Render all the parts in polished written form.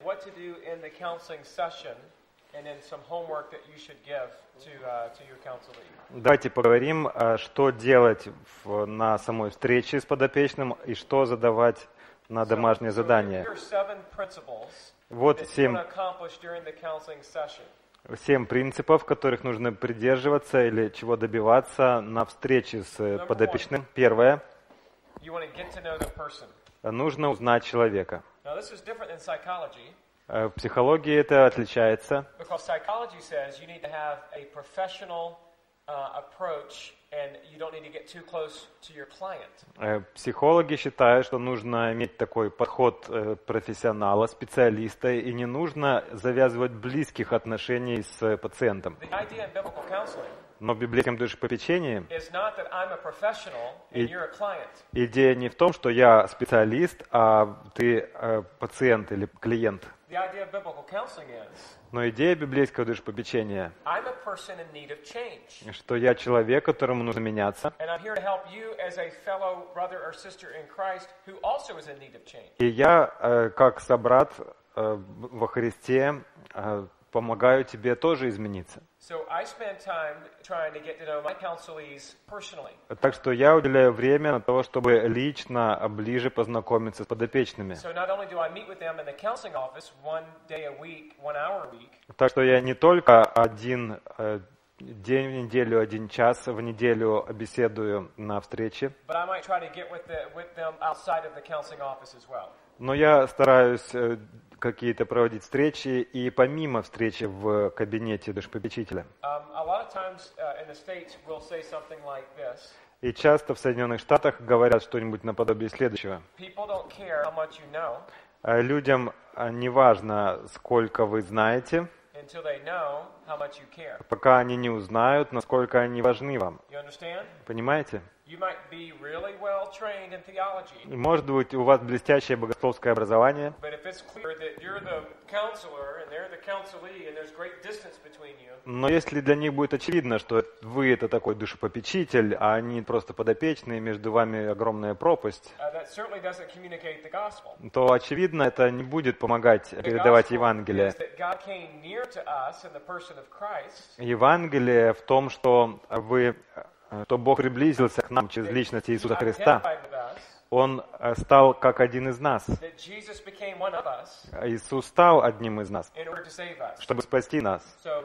what to do in the counseling session, and then some homework that you should give to your counselee. Давайте поговорим, что делать на самой встрече с подопечным и что задавать на домашнее задание. Вот 7 принципов, которых нужно придерживаться или чего добиваться на встрече с подопечным. Первое. Нужно узнать человека. В психологии это отличается. Психологи считают, что нужно иметь такой подход профессионала, специалиста, и не нужно завязывать близких отношений с пациентом. Но в библейском душепопечении идея не в том, что я специалист, а ты пациент или клиент. Но идея библейского душепопечения, что я человек, которому нужно меняться, и я, как собрат во Христе, помогаю тебе тоже измениться. Так что я уделяю время на то, чтобы лично ближе познакомиться с подопечными. Так что я не только один день в неделю, 1 час в неделю беседую на встрече, но я стараюсь какие-то проводить встречи и помимо встречи в кабинете душепопечителя. И часто в Соединенных Штатах говорят что-нибудь наподобие следующего. Людям не важно, сколько вы знаете, пока они не узнают, насколько они важны вам. Понимаете? И может быть, у вас блестящее богословское образование, но если для них будет очевидно, что вы это такой душепопечитель, а они просто подопечные, между вами огромная пропасть, то, очевидно, это не будет помогать передавать Евангелие. Евангелие в том, что Бог приблизился к нам через личность Иисуса Христа. Он стал как один из нас. Иисус стал одним из нас, чтобы спасти нас.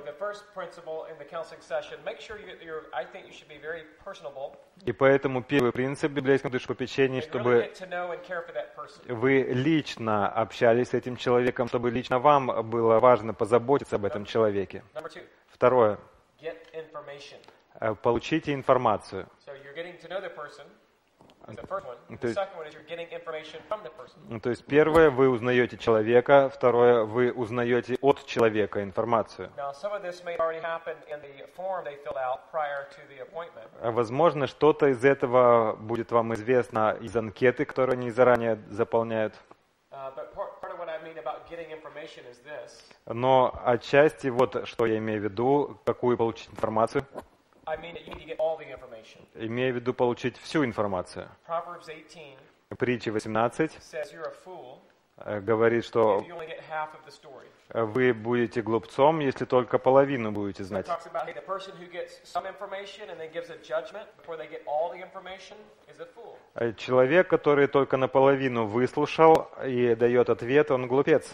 И поэтому первый принцип библейского душепопечения, чтобы вы лично общались с этим человеком, чтобы лично вам было важно позаботиться об этом человеке. Второе. Получите информацию. То есть первое, вы узнаете человека, второе, вы узнаете от человека информацию. Возможно, что-то из этого будет вам известно из анкеты, которую они заранее заполняют. Но отчасти вот что я имею в виду, какую получить информацию. Имею в виду получить всю информацию. Притча 18 говорит, что вы будете глупцом, если только половину будете знать. Человек, который только наполовину выслушал и дает ответ, он глупец.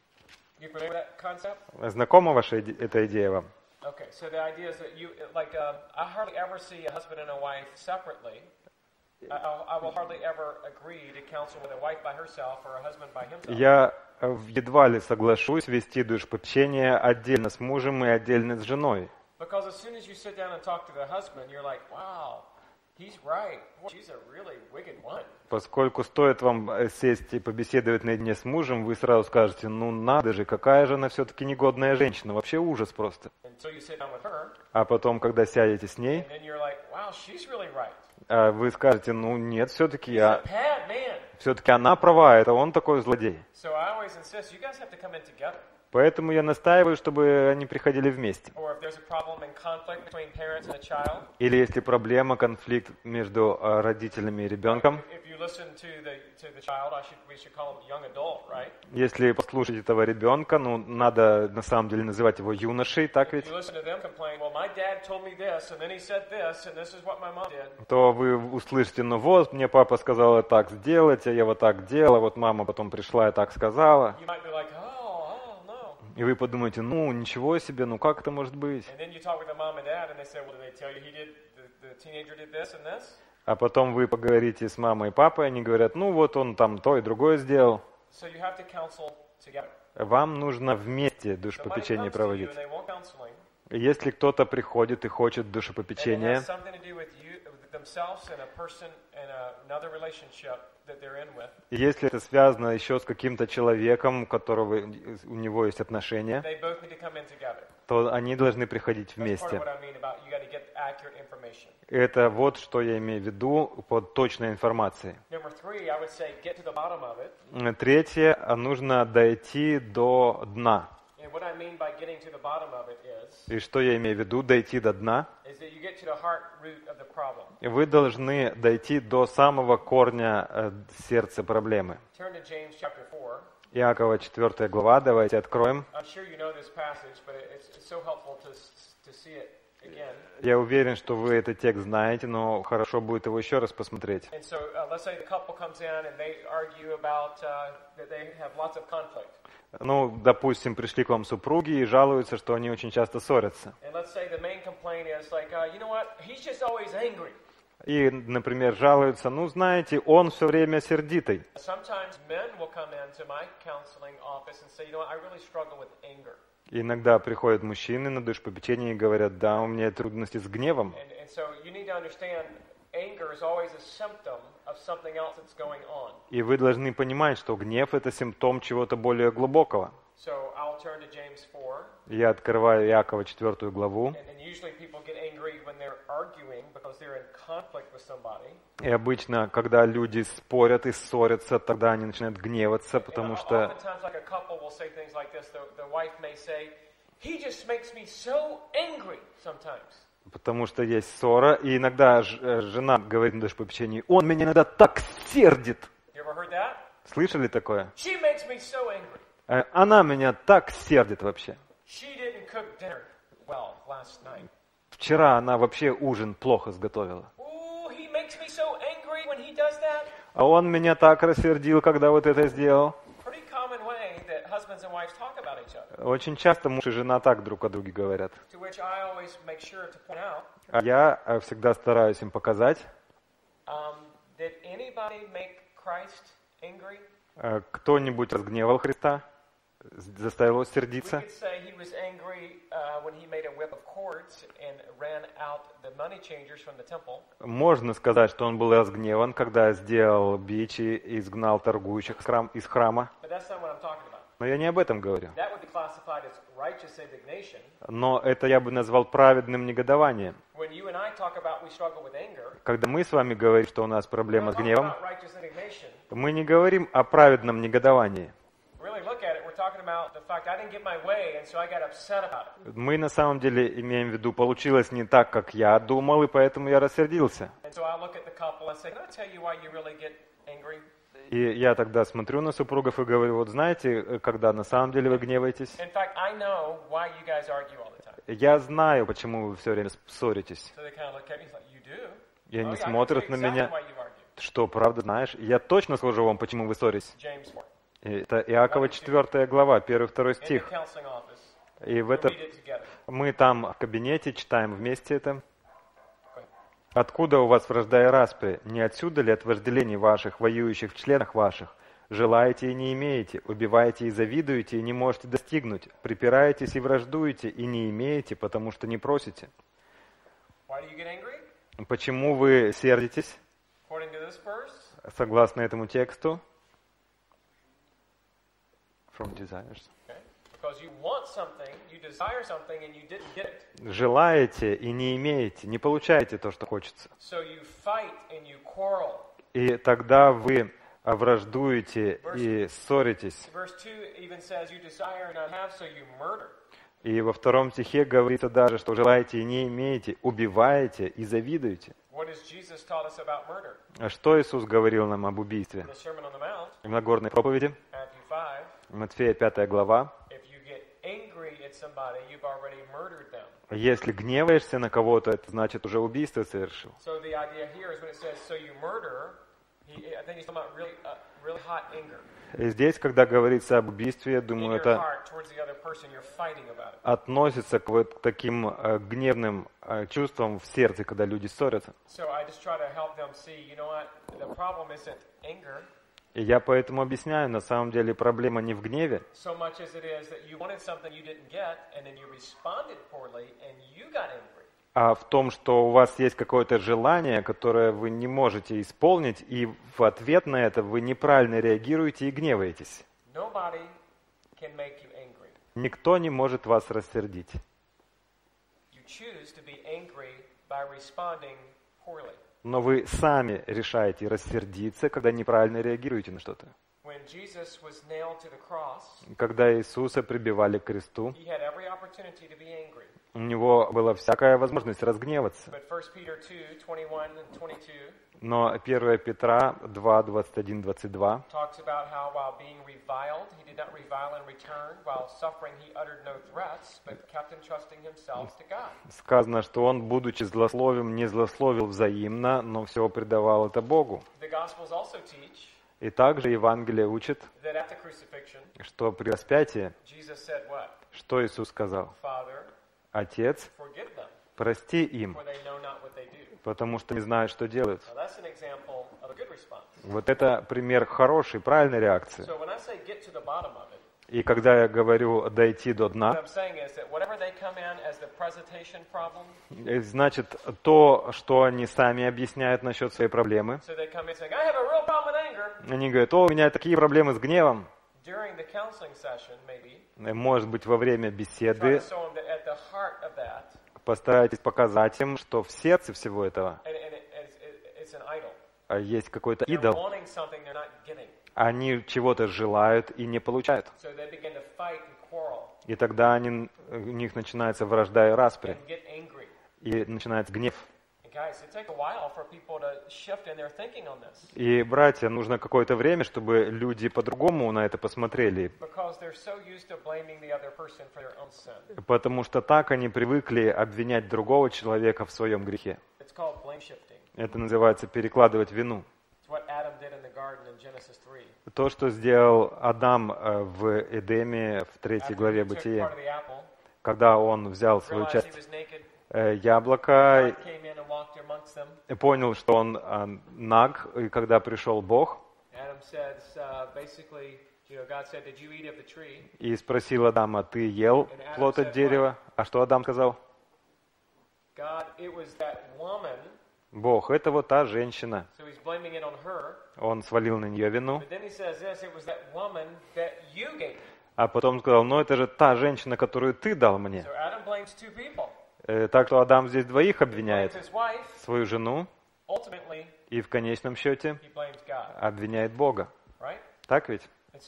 Знакома ваша эта идея вам? Okay, so the idea is that I hardly ever see a husband and a wife separately. I will hardly ever agree to counsel with a wife by herself or a husband by himself. Я едва ли соглашусь вести душепопечение отдельно с мужем и отдельно с женой. Because as soon as you sit down and talk to the husband, you're like, wow, he's right. She's a really wicked one. Поскольку стоит вам сесть и побеседовать наедине с мужем, вы сразу скажете, ну надо же, какая же она все-таки негодная женщина, вообще ужас просто. А потом, когда сядете с ней, вы скажете, ну нет, все-таки она права, это он такой злодей. Поэтому я настаиваю, чтобы они приходили вместе. Или если проблема, конфликт между родителями и ребенком. Если послушать этого ребенка, ну, надо на самом деле называть его юношей, так ведь? То вы услышите, ну вот, мне папа сказал так сделать, а я вот так делала, вот мама потом пришла и так сказала. И вы подумаете, ну, ничего себе, ну как это может быть? А потом вы поговорите с мамой и папой, они говорят, ну вот он там то и другое сделал. Вам нужно вместе душепопечение проводить. Если кто-то приходит и хочет душепопечения, если это связано еще с каким-то человеком, у которого у него есть отношения, то они должны приходить вместе. Это вот что я имею в виду под точной информацией. Третье, нужно дойти до дна. И что я имею в виду, дойти до дна? Вы должны дойти до самого корня сердца проблемы. Иакова 4 глава, давайте откроем. Я уверен, что вы этот текст знаете, но хорошо будет его еще раз посмотреть. Ну, допустим, пришли к вам супруги и жалуются, что они очень часто ссорятся. И, например, жалуются, ну, знаете, он все время сердитый. Иногда приходят мужчины на душепопечение и говорят, да, у меня трудности с гневом. И вы должны понимать, что гнев — это симптом чего-то более глубокого. Я открываю Иакова 4 главу. И обычно, когда люди спорят и ссорятся, тогда они начинают гневаться, потому что... Потому что есть ссора, и иногда жена говорит на душепопечении, он меня иногда так сердит. Слышали такое? Она меня так сердит вообще. Вчера она вообще ужин плохо сготовила. А он меня так рассердил, когда вот это сделал. Очень часто муж и жена так друг о друге говорят. А я всегда стараюсь им показать. Кто-нибудь разгневал Христа? Заставил его сердиться? Можно сказать, что он был разгневан, когда сделал бич и изгнал торгующих из храма. Но я не об этом говорю. Но это я бы назвал праведным негодованием. Когда мы с вами говорим, что у нас проблема с гневом, мы не говорим о праведном негодовании. Мы на самом деле имеем в виду, получилось не так, как я думал, и поэтому я рассердился. И я тогда смотрю на супругов и говорю, вот знаете, когда на самом деле вы гневаетесь? Я знаю, почему вы все время ссоритесь. И они смотрят на меня, что, правда, знаешь? Я точно скажу вам, почему вы ссоритесь. Это Иакова 4 глава, 1-2 стих. И в этом мы там в кабинете читаем вместе это. Откуда у вас вражда и распри? Не отсюда ли от вожделений ваших, воюющих в членах ваших? Желаете и не имеете, убиваете и завидуете, и не можете достигнуть, припираетесь и враждуете, и не имеете, потому что не просите. Почему вы сердитесь? Согласно этому тексту. From desires. Желаете и не имеете, не получаете то, что хочется. И тогда вы враждуете и ссоритесь. И во 2 стихе говорится даже, что желаете и не имеете, убиваете и завидуете. А что Иисус говорил нам об убийстве? В Нагорной проповеди, Матфея 5 глава. Если гневаешься на кого-то, это значит уже убийство совершил. И здесь, когда говорится об убийстве, я думаю, это относится к вот таким гневным чувствам в сердце, когда люди ссорятся. И я поэтому объясняю, на самом деле проблема не в гневе, а в том, что у вас есть какое-то желание, которое вы не можете исполнить, и в ответ на это вы неправильно реагируете и гневаетесь. Никто не может вас рассердить. Но вы сами решаете рассердиться, когда неправильно реагируете на что-то. Когда Иисуса прибивали к кресту, у него была всякая возможность разгневаться. Но 1 Петра 2, 21, 22 сказано, что он, будучи злословим, не злословил взаимно, но все предавал это Богу. И также Евангелие учит, что при распятии, что Иисус сказал? Отец, прости им, потому что не знают, что делают. Вот это пример хорошей, правильной реакции. И когда я говорю «дойти до дна», значит, то, что они сами объясняют насчет своей проблемы. Они говорят: «О, у меня такие проблемы с гневом». Может быть, во время беседы постарайтесь показать им, что в сердце всего этого есть какой-то идол. Они чего-то желают и не получают. И тогда у них начинается вражда и распри. И начинается гнев. И, братья, нужно какое-то время, чтобы люди по-другому на это посмотрели. Потому что так они привыкли обвинять другого человека в своем грехе. Это называется перекладывать вину. То, что сделал Адам в Эдеме в 3 главе Бытия, когда он взял свою часть яблока, понял, что он наг, и когда пришел Бог, и спросил Адама: «Ты ел плод от дерева?» А что Адам сказал? Бог, это вот та женщина. Он свалил на нее вину. А потом сказал: «Ну это же та женщина, которую ты дал мне». Так что Адам здесь двоих обвиняет: свою жену и в конечном счете обвиняет Бога. Так ведь?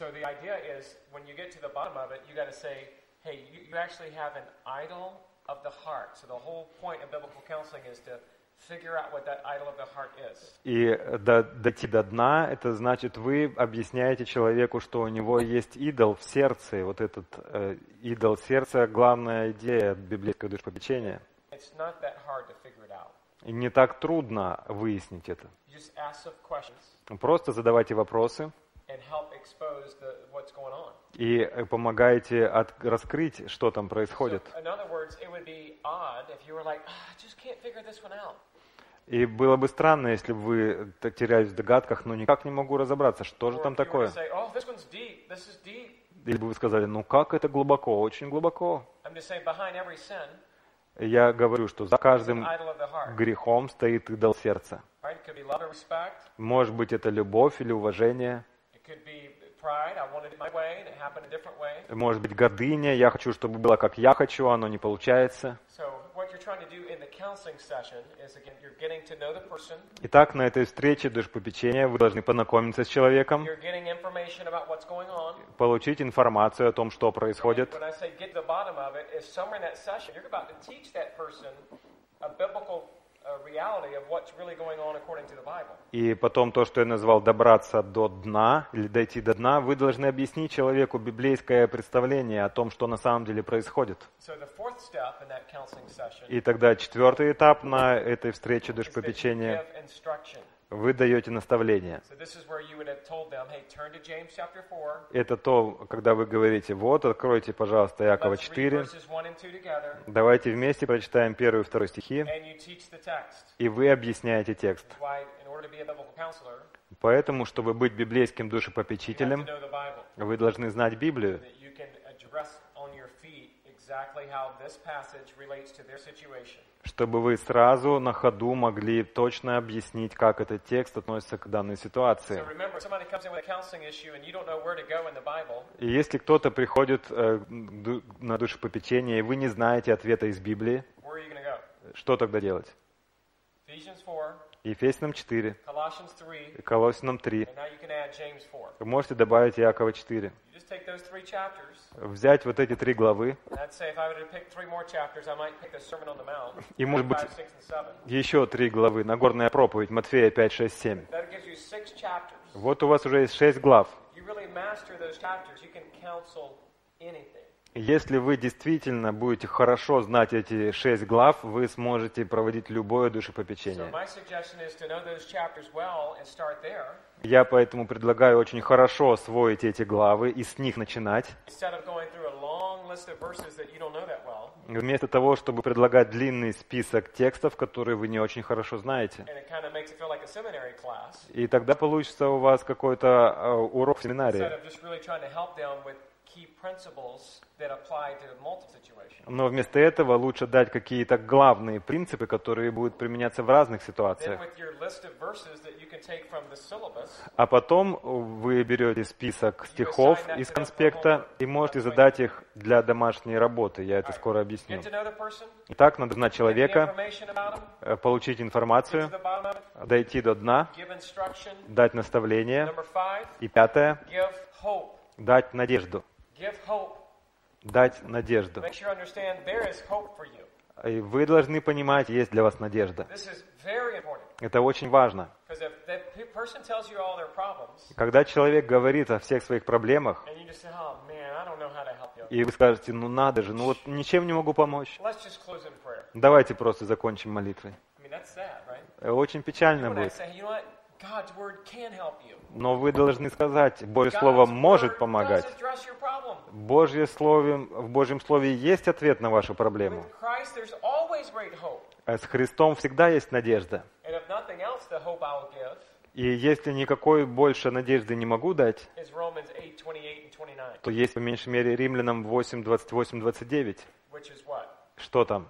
И дойти до дна, это значит, вы объясняете человеку, что у него есть идол в сердце. И вот этот идол сердца — главная идея библейского душепопечения. И не так трудно выяснить это. Просто задавайте вопросы и помогайте раскрыть, что там происходит. И было бы странно, если бы вы терялись в догадках, но никак не могу разобраться, что же там такое. Или бы вы сказали: «Ну как это глубоко, очень глубоко». Я говорю, что за каждым грехом стоит идол сердца. Может быть, это любовь или уважение. Может быть, гордыня. Я хочу, чтобы было как я хочу, а оно не получается. Итак, на этой встрече душепопечения вы должны познакомиться с человеком, получить информацию о том, что происходит. И потом то, что я назвал добраться до дна, или дойти до дна, вы должны объяснить человеку библейское представление о том, что на самом деле происходит. И тогда четвертый этап на этой встрече душепопечения — вы даете наставление. Это то, когда вы говорите: вот, откройте, пожалуйста, Иакова 4. Давайте вместе прочитаем 1 и 2 стихи. И вы объясняете текст. Поэтому, чтобы быть библейским душепопечителем, вы должны знать Библию, чтобы вы сразу на ходу могли точно объяснить, как этот текст относится к данной ситуации. И если кто-то приходит на душепопечение, и вы не знаете ответа из Библии, что тогда делать? Ефесянам 4, Колоссянам 3. Вы можете добавить Иакова 4. Взять вот эти 3 главы, и, может быть, еще 3 главы, Нагорная проповедь, Матфея 5, 6, 7. Вот у вас уже есть 6 глав. Если вы действительно будете хорошо знать эти 6 глав, вы сможете проводить любое душепопечение. Я поэтому предлагаю очень хорошо освоить эти главы и с них начинать, вместо того, чтобы предлагать длинный список текстов, которые вы не очень хорошо знаете. И тогда получится у вас какой-то урок в семинарии. Но вместо этого лучше дать какие-то главные принципы, которые будут применяться в разных ситуациях. А потом вы берете список стихов из конспекта и можете задать их для домашней работы. Я это скоро объясню. Итак, надо знать человека, получить информацию, дойти до дна, дать наставление. И 5. Дать надежду. Дать надежду. И вы должны понимать, есть для вас надежда. Это очень важно. Когда человек говорит о всех своих проблемах, и вы скажете: ну надо же, ну вот ничем не могу помочь. Давайте просто закончим молитвой. Очень печально будет. Но вы должны сказать: Божье Слово может помогать. В Божьем Слове есть ответ на вашу проблему. А с Христом всегда есть надежда. И если никакой больше надежды не могу дать, то есть по меньшей мере Римлянам 8, 28, 29. Что там?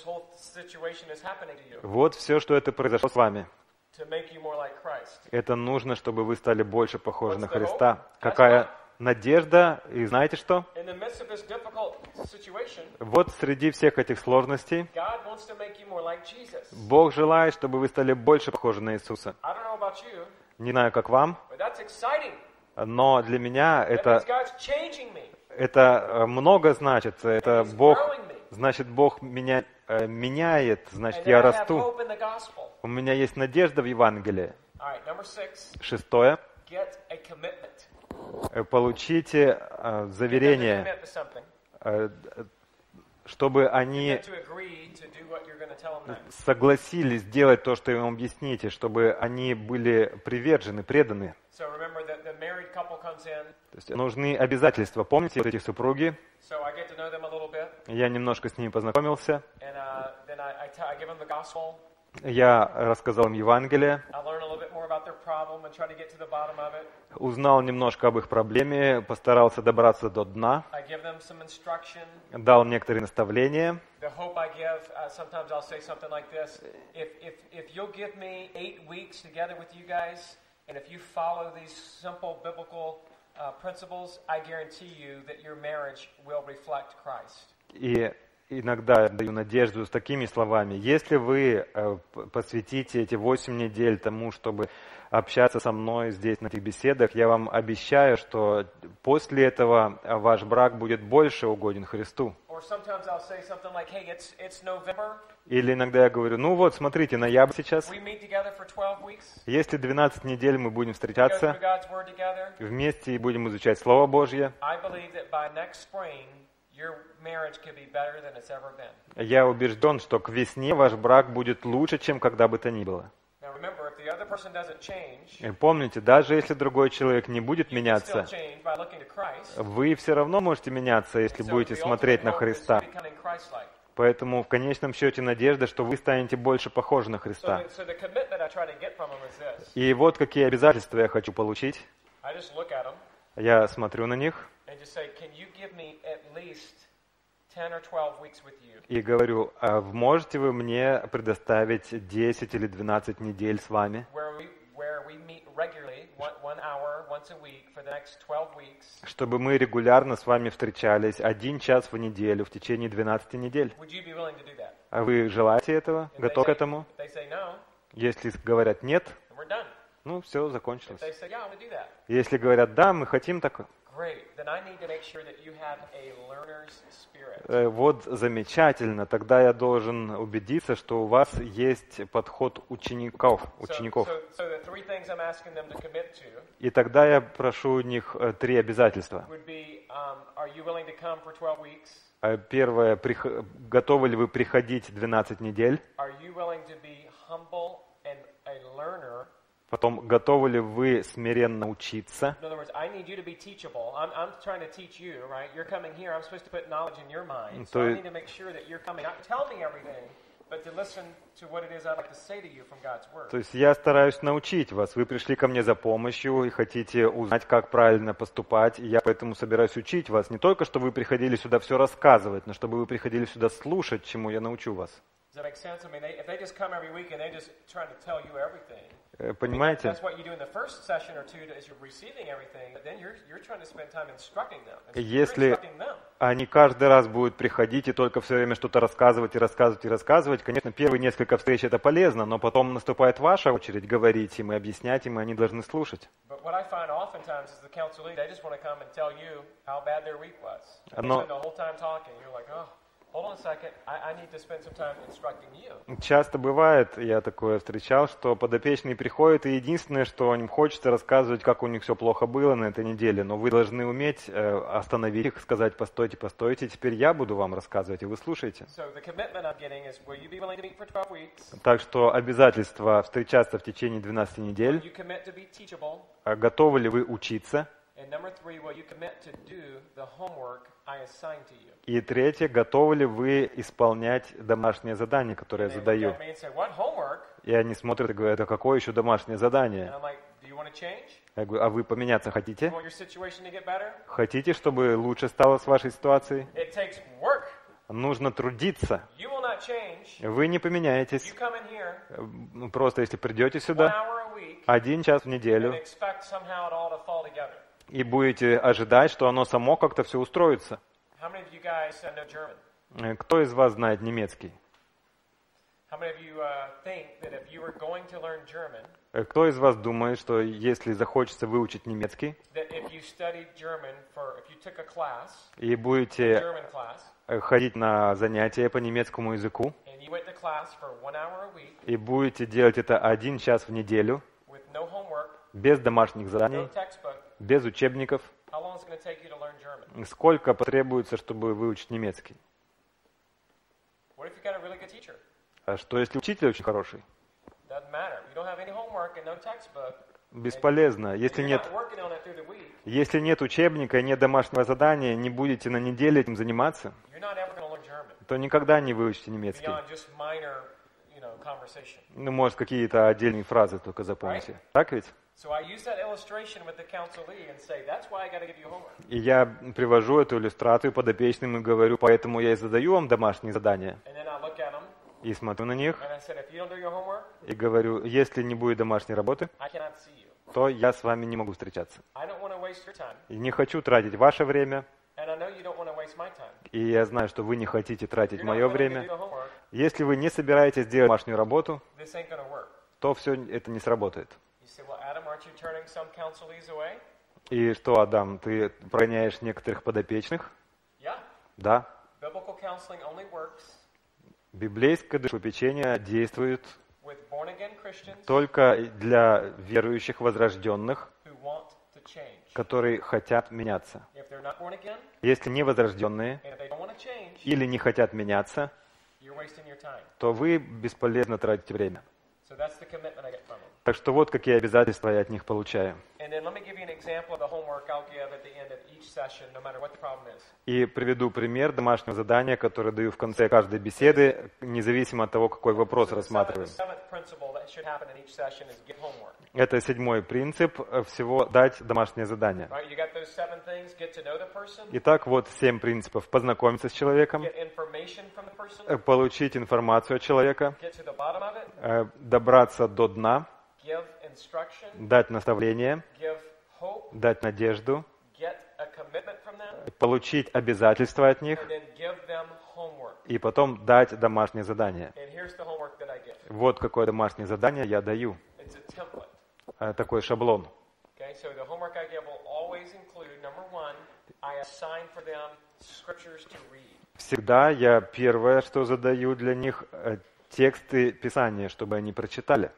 Вот все, что это произошло с вами. Это нужно, чтобы вы стали больше похожи на Христа. Какая надежда, и знаете что? Вот среди всех этих сложностей Бог желает, чтобы вы стали больше похожи на Иисуса. Не знаю, как вам, но для меня это много значит. Это Бог, значит, Бог меня меняет, значит, я расту. У меня есть надежда в Евангелии. 6. Получите заверение, чтобы они согласились сделать то, что вы им объясните, чтобы они были привержены, преданы. То есть нужны обязательства. Помните, вот эти супруги? Я немножко с ними познакомился. Я рассказал им Евангелие, узнал немножко об их проблеме, постарался добраться до дна, дал некоторые наставления. И иногда даю надежду с такими словами. Если вы посвятите эти 8 недель тому, чтобы общаться со мной здесь на этих беседах, я вам обещаю, что после этого ваш брак будет больше угоден Христу. Или иногда я говорю, ну вот, смотрите, ноябрь сейчас. Если 12 недель мы будем встречаться вместе и будем изучать Слово Божье, я убежден, что к весне ваш брак будет лучше, чем когда бы то ни было. И помните, даже если другой человек не будет меняться, вы все равно можете меняться, если будете смотреть на Христа. Поэтому в конечном счете надежда, что вы станете больше похожи на Христа. И вот какие обязательства я хочу получить. Я смотрю на них и говорю, а можете вы мне предоставить 10 или 12 недель с вами, чтобы мы регулярно с вами встречались 1 час в неделю в течение 12 недель? А вы желаете этого? Готовы к этому? Если говорят нет, ну все, закончилось. Если говорят да, мы хотим так. Вот замечательно, тогда я должен убедиться, что у вас есть подход учеников. И тогда я прошу у них 3 обязательства. Первое, готовы ли вы приходить 12 недель? Потом, готовы ли вы смиренно учиться? То есть я стараюсь научить вас. Вы пришли ко мне за помощью и хотите узнать, как правильно поступать. И я поэтому собираюсь учить вас. Не только, чтобы вы приходили сюда все рассказывать, но чтобы вы приходили сюда слушать, чему я научу вас. Понимаете? Если они каждый раз будут приходить и только все время что-то рассказывать, конечно, первые несколько встреч это полезно, но потом наступает ваша очередь говорить им и объяснять им, и они должны слушать. Часто бывает, я такое встречал, что подопечные приходят, и единственное, что им хочется рассказывать, как у них все плохо было на этой неделе, но вы должны уметь остановить их, сказать, постойте, теперь я буду вам рассказывать, и вы слушаете. Так что обязательство встречаться в течение 12 недель. Готовы ли вы учиться? И третье, готовы ли вы исполнять домашнее задание, которое я задаю? И они смотрят и говорят, а какое еще домашнее задание? Я говорю, а вы поменяться хотите? Хотите, чтобы лучше стало с вашей ситуацией? Нужно трудиться. Вы не поменяетесь. Просто если придете сюда 1 час в неделю и будете ожидать, что оно само как-то все устроится. Кто из вас знает немецкий? Кто из вас думает, что если захочется выучить немецкий, и будете ходить на занятия по немецкому языку, и будете делать это 1 час в неделю, без домашних заданий, без учебников, сколько потребуется, чтобы выучить немецкий? А что, если учитель очень хороший? Бесполезно. Если нет учебника и нет домашнего задания, не будете на неделе этим заниматься, то никогда не выучите немецкий. Ну, может, какие-то отдельные фразы только запомните. Так ведь? И я привожу эту иллюстрацию подопечным и говорю, поэтому я и задаю вам домашние задания. И смотрю на них и говорю, если не будет домашней работы, то я с вами не могу встречаться. И не хочу тратить ваше время И я знаю, что вы не хотите тратить мое время. Если вы не собираетесь делать домашнюю работу, то все это не сработает. И что, Адам, ты прогоняешь некоторых подопечных? Да. Библейское душепечение действует только для верующих возрожденных, которые хотят меняться. Если не возрожденные или не хотят меняться, то вы бесполезно тратите время. Так что вот какие обязательства я от них получаю. И приведу пример домашнего задания, которое даю в конце каждой беседы, независимо от того, какой вопрос рассматриваем. Это 7-й принцип всего дать домашнее задание. Итак, вот 7 принципов. Познакомиться с человеком, получить информацию от человека, добраться до дна, дать наставление, дать надежду, получить обязательства от них и потом дать домашнее задание. Вот какое домашнее задание я даю. Такой шаблон. Всегда я первое, что задаю для них, тексты Писания, чтобы они прочитали.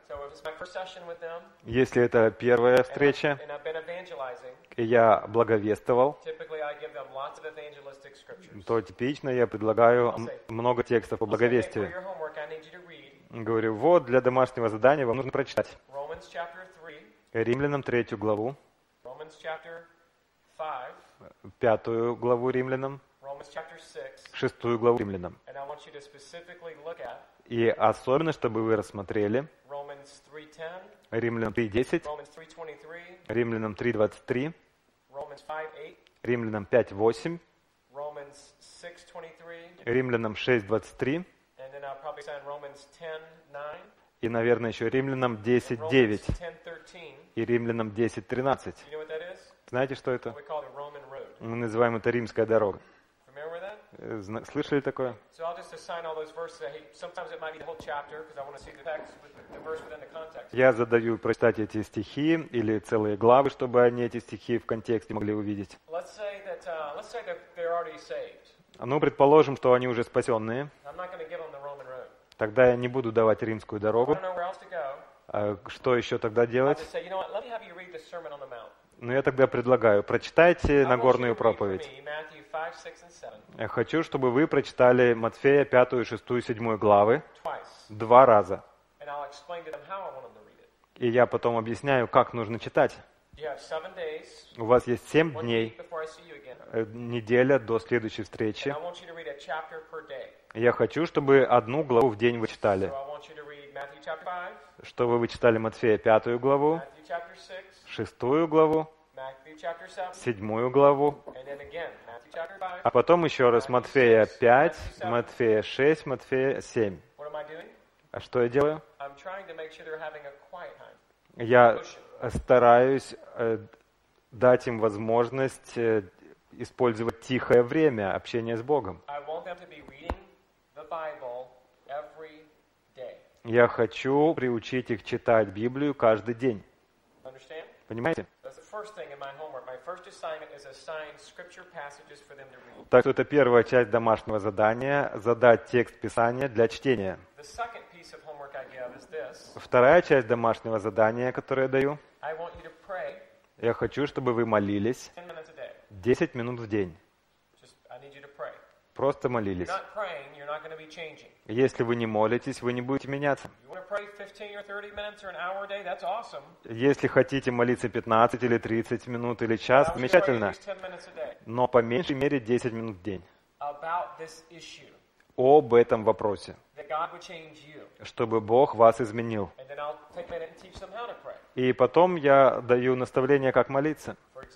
Если это первая встреча, и я благовествовал, то типично я предлагаю много текстов по благовестию. Говорю, вот для домашнего задания вам нужно прочитать Римлянам 3 главу, 5 главу Римлянам, 6 главу Римлянам. И особенно, чтобы вы рассмотрели Римлянам 3:10, Римлянам 3:23, Римлянам 5:8, Римлянам 6:23 и, наверное, еще Римлянам 10:9 и Римлянам 10:13. Знаете, что это? Мы называем это Римская дорога. Слышали такое? Я задаю прочитать эти стихи или целые главы, чтобы они эти стихи в контексте могли увидеть. Ну, предположим, что они уже спасенные. Тогда я не буду давать римскую дорогу. Что еще тогда делать? Ну, я тогда предлагаю, прочитайте Нагорную проповедь. Я хочу, чтобы вы прочитали Матфея 5, 6, 7 главы 2 раза. И я потом объясняю, как нужно читать. У вас есть 7 дней, неделя до следующей встречи. Я хочу, чтобы 1 главу в день вы читали. Чтобы вы читали Матфея 5 главу, 6 главу, 7 главу, а потом еще раз Матфея 5, Матфея 6, Матфея 7. А что я делаю? Я стараюсь дать им возможность использовать тихое время общения с Богом. Я хочу приучить их читать Библию каждый день. Понимаете? Так что это первая часть домашнего задания – задать текст Писания для чтения. Вторая часть домашнего задания, которое я даю, я хочу, чтобы вы молились 10 минут в день. Просто молились. Если вы не молитесь, вы не будете меняться. Если хотите молиться 15 или 30 минут или час, замечательно. Но по меньшей мере 10 минут в день. Об этом вопросе. Чтобы Бог вас изменил. И потом я даю наставление, как молиться.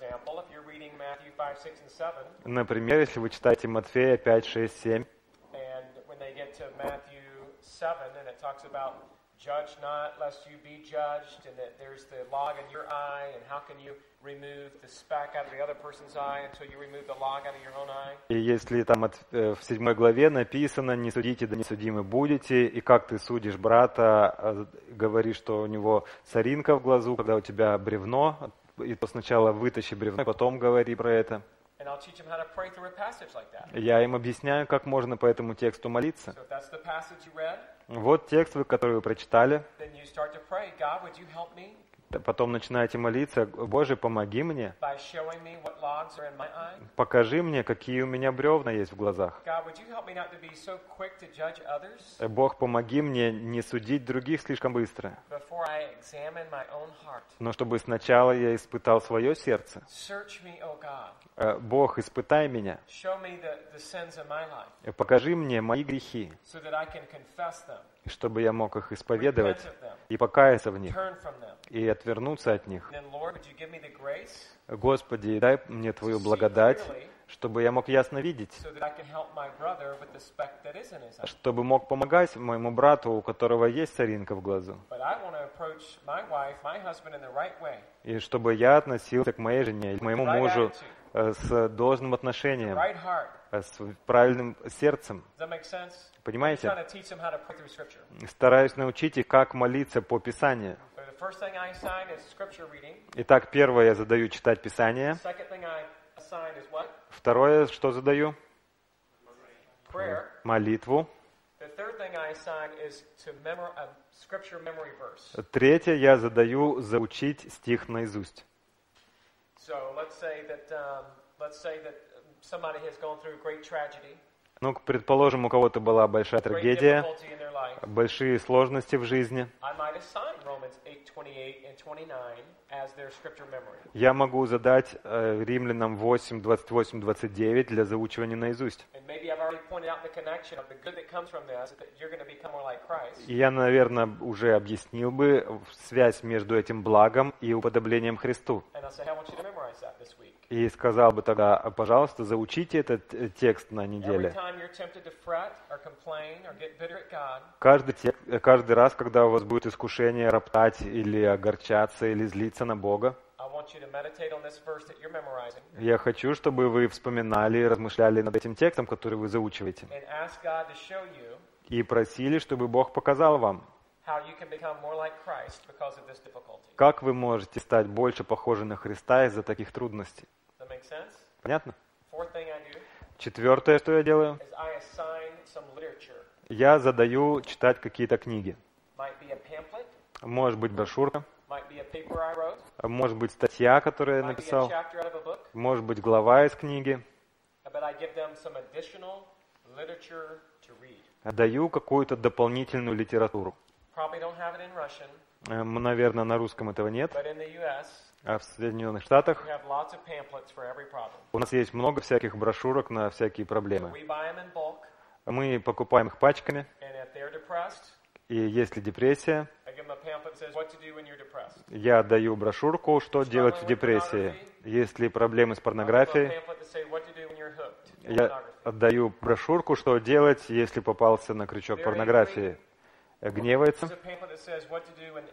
Например, если вы читаете Матфея 5, 6, 7, Judge not, lest you be judged, and that there's the log in your eye, and how can you remove the speck out of the other person's eye until you remove the log out of your own eye? И если там в 7 главе написано, не судите, да не судимы будете, и как ты судишь брата, говоришь, что у него соринка в глазу, когда у тебя бревно, и то сначала вытащи бревно, потом говори про это. And I'll teach them how to pray through a passage like that. Я им объясняю, как можно по этому тексту молиться. So if that's the passage you read, Вот текст, который вы прочитали. then you start to pray, God, would you help me Потом начинаете молиться, Боже, помоги мне, by showing me what logs are in my eye? покажи мне, какие у меня бревна есть в глазах. God, would you help me not to be so quick to judge others Бог, помоги мне не судить других слишком быстро, before I examine my own heart? но чтобы сначала я испытал свое сердце. Search me, O God. Бог, испытай меня, Show me the sins of my life покажи мне мои грехи, so that I can confess them, чтобы я мог их repent исповедовать of them, и покаяться в них, turn from them. и отвернуться от них. And then, Lord, would you give me the grace Господи, дай мне Твою благодать, чтобы я мог ясно видеть, so that I can help my brother with the speck that is in his eye? чтобы мог помогать моему брату, у которого есть соринка в глазу, But I want to approach my wife, my husband in the right way, и чтобы я относился к моей жене, к моему right мужу attitude, с должным отношением, right heart. с правильным сердцем. Does that make sense? I'm Понимаете? trying to teach them how to pray through Scripture. Стараюсь научить их, как молиться по Писанию. So the first thing I assign is Scripture reading. Итак, первое я задаю читать Писание. Second thing I assign is what? Второе, что задаю? Prayer. Молитву. The third thing I assign is to a Scripture memory verse. Третье, я задаю заучить стих наизусть. So let's say that somebody has gone through a great tragedy, Ну, предположим, у кого-то была большая great трагедия, difficulty in their life. большие сложности в жизни. I might assign Romans 8:28 and 29 as their Scripture memory. Я могу задать Римлянам 8, 28, 29 для заучивания наизусть. And maybe I've already pointed out the connection of the good that comes from this, that you're going to become more like Christ. И я, наверное, уже объяснил бы связь между этим благом и уподоблением Христу. And I say, I want you to memorize that this week. И сказал бы тогда, пожалуйста, заучите этот текст на Every неделе. time you're tempted to fret or complain or get bitter at God, Каждый раз, когда у вас будет искушение роптать или огорчаться, или злиться на Бога, I want you to meditate on this verse that you're memorizing я хочу, чтобы вы вспоминали и размышляли над этим текстом, который вы заучиваете. and ask God to show you И просили, чтобы Бог показал вам, how you can become more like Christ because of this difficulty. как вы можете стать больше похожи на Христа из-за таких трудностей. Does that make sense? Понятно? Fourth thing I do Четвертое, что я делаю, is I assign some literature. я задаю читать какие-то книги. Might be a pamphlet, Может быть, брошюрка, might be a paper I wrote, может быть, статья, которую я might be a написал, chapter out of a book, может быть, глава из книги. but I give them some additional literature to read. Даю какую-то дополнительную литературу. Probably don't have it in Russian, Наверное, на русском этого нет, but in the U.S., а в Соединенных Штатах we have lots of pamphlets for every problem. у нас есть много всяких брошюрок на всякие проблемы. We buy them in bulk, Мы покупаем их пачками, and if they're depressed, и если депрессия, I give them a pamphlet that says what to do when you're depressed. я даю брошюрку, что делать в депрессии. Если проблемы с I give them a порнографией, pamphlet that says what to do when you're hooked in я pornography. отдаю брошюрку, что делать, если попался на крючок порнографии. Гневается. There's a pamphlet that says what to do when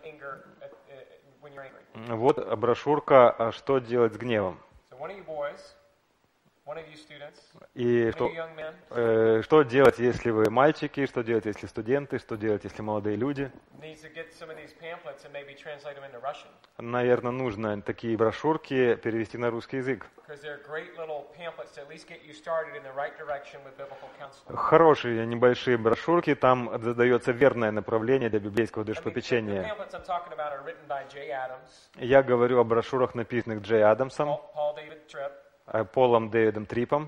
when you're angry. Вот брошюрка, что делать с гневом. So one of you boys, one of you students, И one что, of you young men что делать, если вы мальчики, что делать, если студенты, что делать, если молодые люди. needs to get some of these pamphlets and maybe translate them into Russian. Наверное, нужно такие брошюрки перевести на русский язык. Because they're great little pamphlets to at least get you started in the right direction with biblical counseling. Хорошие небольшие брошюрки, там задается верное направление для библейского I mean, the душепопечения. pamphlets I'm talking about are written by Jay Adams, Я говорю о брошюрах, написанных Джей Адамсом, Paul David Tripp, Полом Дэвидом Трипом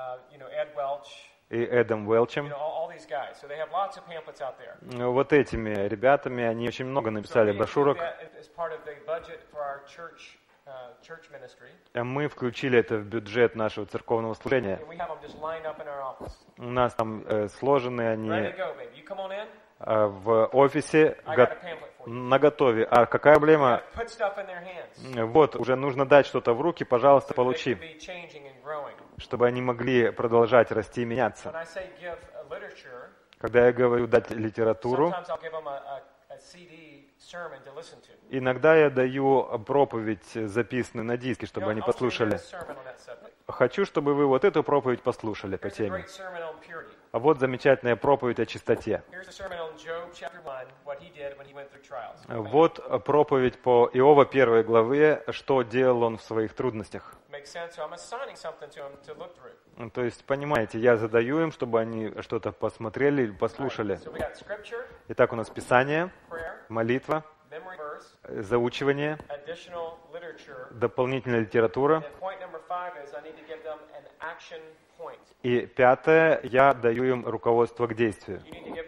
Ed Welch, и Эдом Уэлчем. all these guys. So they have lots of pamphlets out there. Вот этими ребятами, они очень много So написали we include брошюрок. that as part of the budget for our church ministry. Мы включили это в бюджет нашего церковного служения. And we have them just lined up in our office. У нас там сложены Ready они to go, baby. You come on in. в офисе I got a pamphlet for you. наготове. А какая проблема? Put stuff in their hands. Вот, уже нужно дать что-то в руки, пожалуйста, So they получи, can be changing and growing. чтобы они могли продолжать расти и меняться. When I say give literature, Когда я говорю дать литературу, sometimes I'll give them a Иногда я даю проповедь, записанную на диске, чтобы они послушали. Хочу, чтобы вы вот эту проповедь послушали по теме. А вот замечательная проповедь о чистоте. Вот проповедь по Иова 1 главе, что делал он в своих трудностях. То есть, понимаете, я задаю им, чтобы они что-то посмотрели или послушали. Итак, у нас Писание, молитва, заучивание, дополнительная литература. И пятое, я даю им руководство к действию.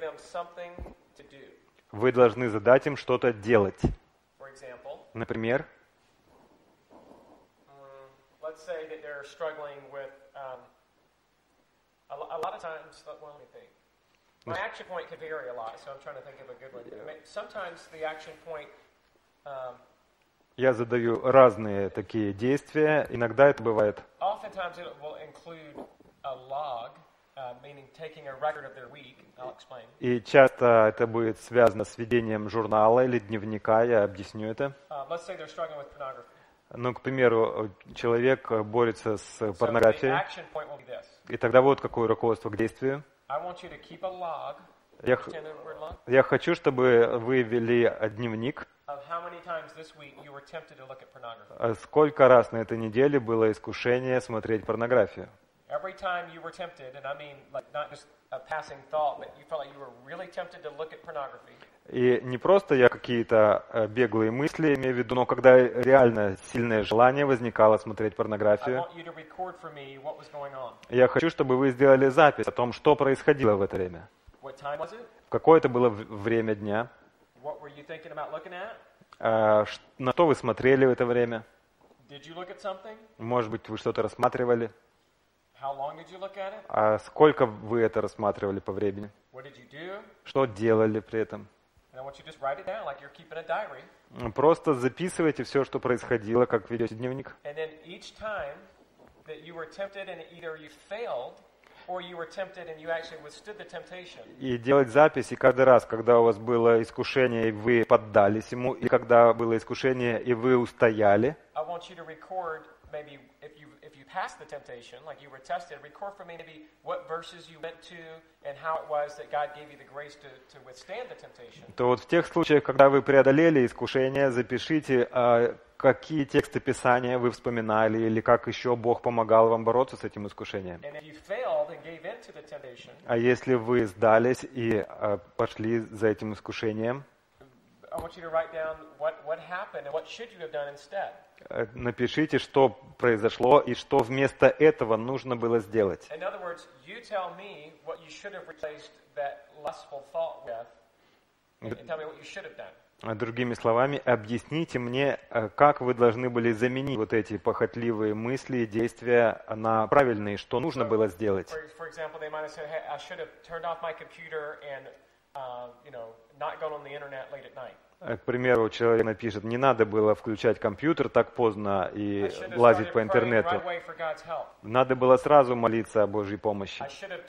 Вы должны задать им что-то делать. Например, я задаю разные такие действия. Иногда это бывает. И часто это будет связано с ведением журнала или дневника, я объясню это. Ну, к примеру, человек борется с порнографией, и тогда вот какое руководство к действию. Я хочу, чтобы вы вели дневник, сколько раз на этой неделе было искушение смотреть порнографию. Every time you were tempted, and I mean like not just a passing thought, but you felt like you were really tempted to look at pornography. И не просто я какие-то беглые мысли имею в виду, но когда реально сильное желание возникало смотреть порнографию. Я хочу, чтобы вы сделали запись о том, что происходило в это время. В какое это было время дня. На что вы смотрели в это время? Может быть, вы что-то рассматривали? А сколько вы это рассматривали по времени? Что делали при этом? Просто записывайте все, что происходило, как ведете дневник. И делать запись, и каждый раз, когда у вас было искушение, и вы поддались ему, и когда было искушение, и вы устояли, past the temptation, like you were tested, record for me maybe what verses you went to and how it was that God gave you the grace to withstand the temptation. То вот в тех случаях, когда вы преодолели искушение, запишите, какие тексты Писания вы вспоминали или как еще Бог помогал вам бороться с этим искушением. А если вы сдались и пошли за этим искушением, напишите, что произошло и что вместо этого нужно было сделать. Другими словами, объясните мне, как вы должны были заменить вот эти похотливые мысли и действия на правильные, что нужно было сделать. К примеру, человек напишет, не надо было включать компьютер так поздно и лазить по интернету. Надо было сразу молиться о Божьей помощи.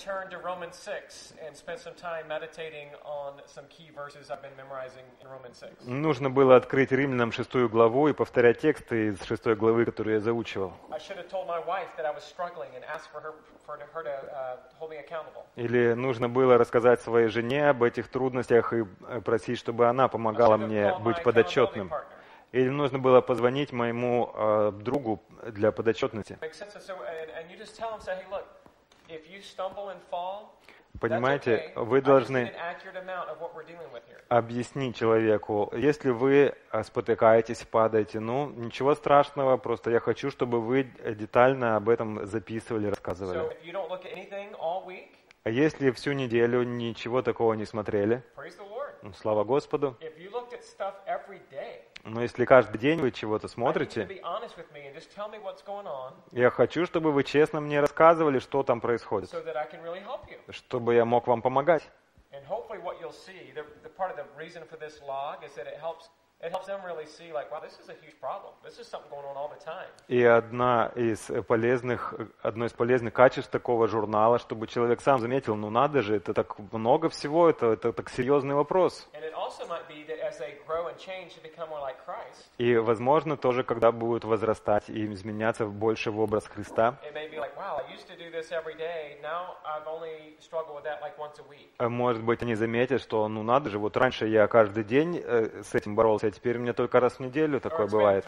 Нужно было открыть Римлянам 6 главу и повторять тексты из 6 главы, которые я заучивал. Или нужно было рассказать своей жене об этих трудностях и просить, чтобы она помогала мне быть подотчетным. Или нужно было позвонить моему другу для подотчетности. Понимаете, вы должны объяснить человеку, если вы спотыкаетесь, падаете, ну, ничего страшного, просто я хочу, чтобы вы детально об этом записывали, рассказывали. А если всю неделю ничего такого не смотрели, ну, слава Господу. Но если каждый день вы чего-то смотрите, я хочу, чтобы вы честно мне рассказывали, что там происходит, чтобы я мог вам помогать. И одно из полезных качеств такого журнала, чтобы человек сам заметил, ну надо же, это так много всего, это так серьезный вопрос. И, возможно, тоже, когда будут возрастать и изменяться больше в образ Христа, может быть, они заметят, что, ну надо же, вот раньше я каждый день с этим боролся, а теперь мне только раз в неделю такое бывает.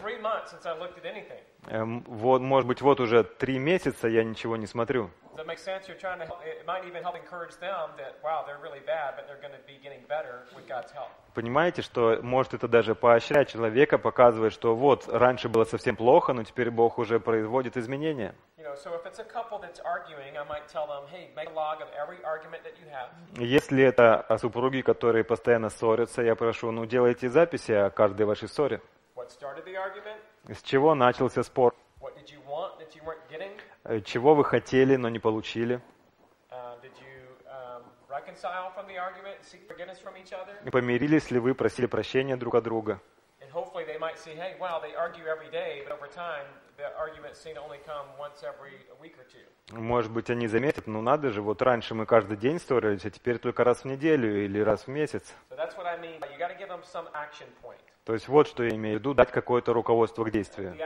Вот, может быть, вот уже 3 месяца я ничего не смотрю. Понимаете, что может это даже поощрять человека, показывает, что вот раньше было совсем плохо, но теперь Бог уже производит изменения. Если это супруги, которые постоянно ссорятся, я прошу, ну делайте записи о каждой вашей ссоре. С чего начался спор? Чего вы хотели, но не получили? Помирились ли вы, просили прощения друг от друга? Может быть, они заметят, ну надо же, вот раньше мы каждый день ссорились, а теперь только раз в неделю или раз в месяц. То есть вот что я имею в виду, дать какое-то руководство к действию.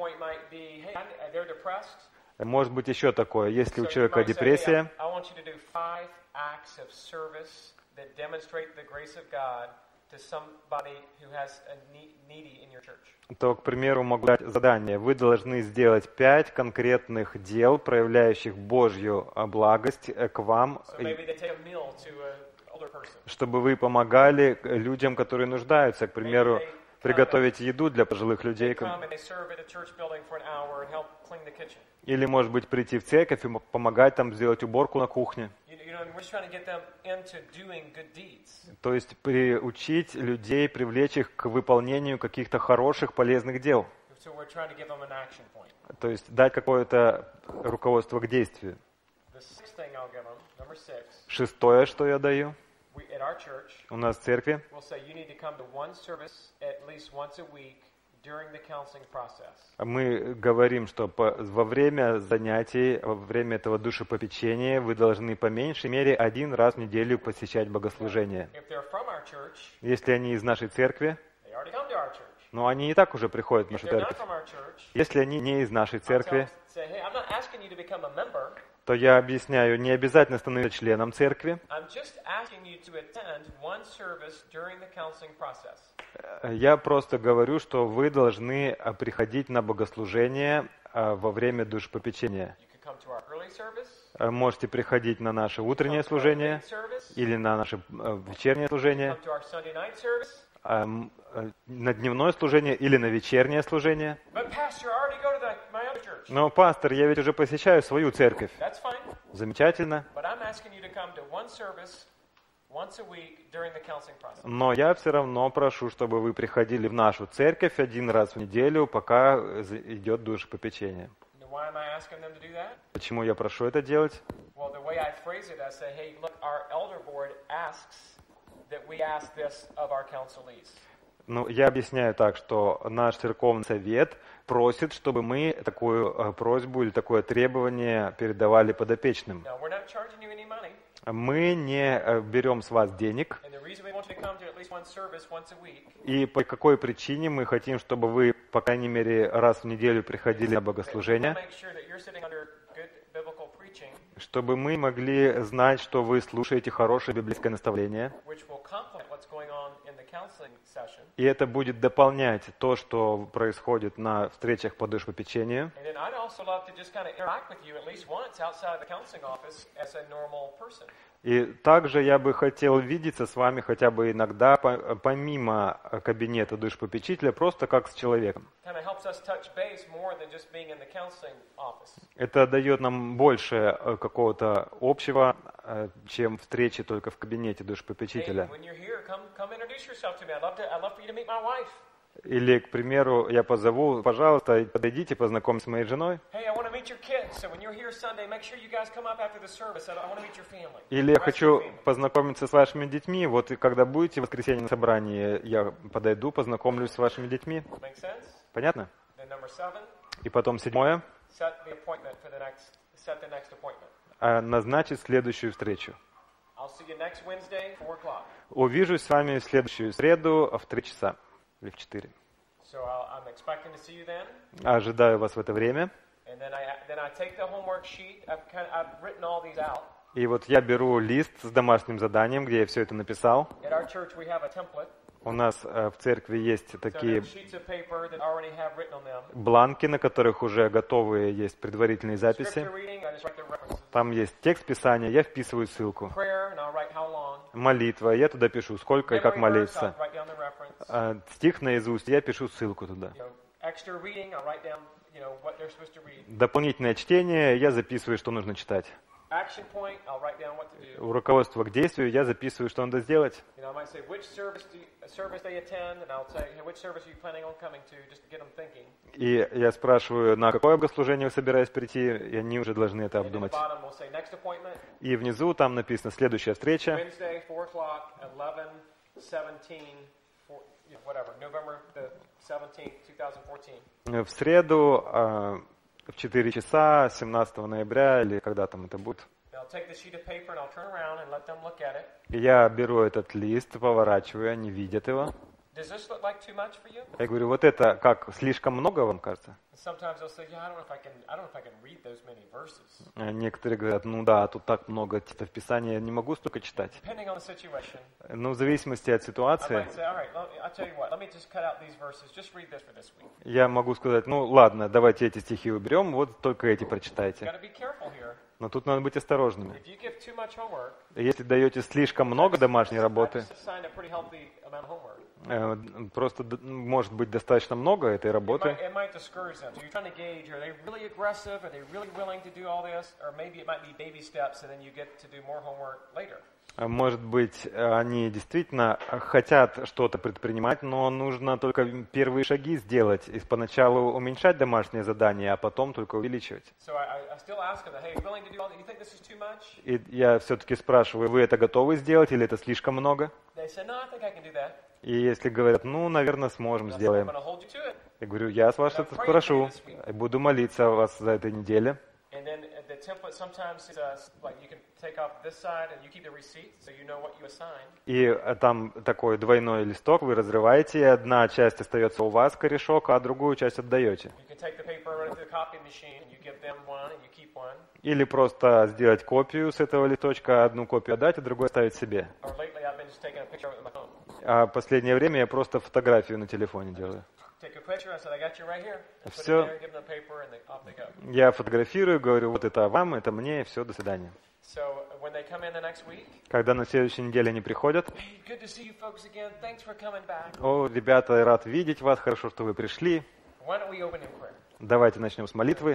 Может быть еще такое, если у человека депрессия, то, к примеру, могу дать задание. Вы должны сделать 5 конкретных дел, проявляющих Божью благость к вам, чтобы вы помогали людям, которые нуждаются, к примеру, приготовить еду для пожилых людей. Или, может быть, прийти в церковь и помогать там сделать уборку на кухне. То есть приучить людей, привлечь их к выполнению каких-то хороших, полезных дел. То есть дать какое-то руководство к действию. 6, что я даю. У нас в церкви мы говорим, что во время занятий, во время этого душепопечения вы должны по меньшей мере 1 раз в неделю посещать богослужение. Если они из нашей церкви, но они и так уже приходят в нашу церковь. Если они не из нашей церкви, то я объясняю, не обязательно становиться членом церкви. Я просто говорю, что вы должны приходить на богослужение во время душепопечения. Можете приходить на наше утреннее служение или на наше вечернее служение, на дневное служение или на вечернее служение. Но, пастор, я ведь уже посещаю свою церковь. Замечательно. Но я все равно прошу, чтобы вы приходили в нашу церковь 1 раз в неделю, пока идет душепопечение. Почему я прошу это делать? Ну, я объясняю так, что наш церковный совет просит, чтобы мы такую просьбу или такое требование передавали подопечным. Мы не берем с вас денег. И по какой причине мы хотим, чтобы вы, по крайней мере, раз в неделю приходили на богослужение, чтобы мы могли знать, что вы слушаете хорошее библейское наставление. И это будет дополнять то, что происходит на встречах по душепопечению. И также я бы хотел видеться с вами хотя бы иногда, помимо кабинета душепопечителя, просто как с человеком. Это дает нам больше какого-то общего, чем встречи только в кабинете душепопечителя. Или, к примеру, я позову, пожалуйста, подойдите, познакомьтесь с моей женой. Или я хочу познакомиться с вашими детьми, вот и когда будете в воскресенье на собрании, я подойду, познакомлюсь с вашими детьми. Понятно? И потом 7. Назначить следующую встречу. Увижусь с вами в следующую среду в 3 часа или в 4. Ожидаю вас в это время. И вот я беру лист с домашним заданием, где я все это написал. У нас в церкви есть такие бланки, на которых уже готовые есть предварительные записи. Там есть текст Писания, я вписываю ссылку. Молитва, я туда пишу, сколько и как молиться. Стих наизусть, я пишу ссылку туда. Дополнительное чтение, я записываю, что нужно читать. Руководство к действию, я записываю, что надо сделать. И я спрашиваю, на какое богослужение вы собираетесь прийти, и они уже должны это обдумать. И внизу там написано «Следующая встреча». В среду в 4 часа 17 ноября или когда там это будет. И я беру этот лист, поворачиваю, они видят его. Я говорю, вот это как, слишком много вам кажется? Некоторые говорят, ну да, тут так много текстов Писания, я не могу столько читать. Но в зависимости от ситуации, я могу сказать, ну ладно, давайте эти стихи уберем, вот только эти прочитайте. Но тут надо быть осторожными. Если даете слишком много домашней работы, просто может быть достаточно много этой работы. Может быть, они действительно хотят что-то предпринимать, но нужно только первые шаги сделать. И поначалу уменьшать домашнее задание, а потом только увеличивать. И я все-таки спрашиваю, вы это готовы сделать или это слишком много? И если говорят, ну, наверное, сможем, сделаем. Я говорю, я с вас это спрошу. И буду молиться о вас за этой неделе. И там такой двойной листок вы разрываете, и одна часть остается у вас, корешок, а другую часть отдаете. Или просто сделать копию с этого листочка, одну копию отдать, а другую оставить себе. А в последнее время я просто фотографию на телефоне делаю. Все. Я фотографирую, говорю, вот это вам, это мне, все, до свидания. Когда на следующей неделе они приходят, о, ребята, рад видеть вас, хорошо, что вы пришли. Давайте начнем с молитвы.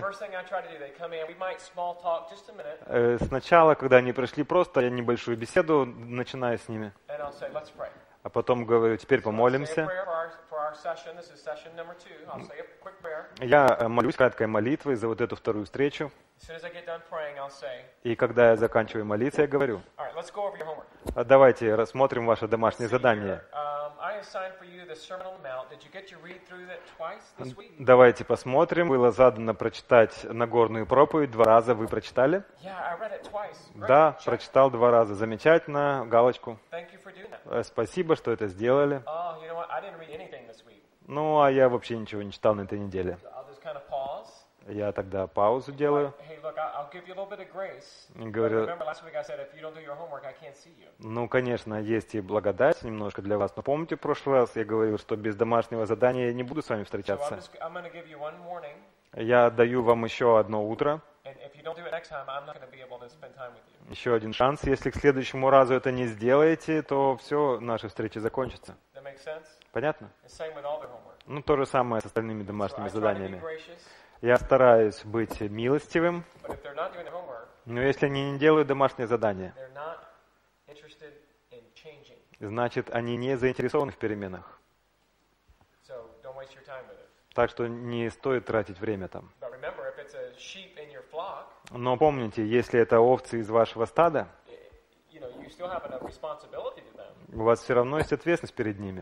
Сначала, когда они пришли, просто я небольшую беседу начинаю с ними. А потом говорю, теперь помолимся. Я молюсь краткой молитвой за вот эту вторую встречу. И когда я заканчиваю молиться, я говорю, давайте рассмотрим ваше домашнее задание. Давайте посмотрим. Было задано прочитать Нагорную проповедь 2 раза. Вы прочитали? Да, прочитал 2 раза. Замечательно. Галочку. Спасибо, что это сделали. Ну, а я вообще ничего не читал на этой неделе. Я тогда паузу делаю. Говорю, ну, конечно, есть и благодать немножко для вас. Но помните, в прошлый раз я говорил, что без домашнего задания я не буду с вами встречаться. Я даю вам еще одно утро. Еще один шанс. Если к следующему разу это не сделаете, то все, наши встречи закончатся. Понятно? Ну, то же самое с остальными домашними заданиями. Я стараюсь быть милостивым, но если они не делают домашнее задание, значит, они не заинтересованы в переменах. Так что не стоит тратить время там. Но помните, если это овцы из вашего стада, у вас все равно есть ответственность перед ними.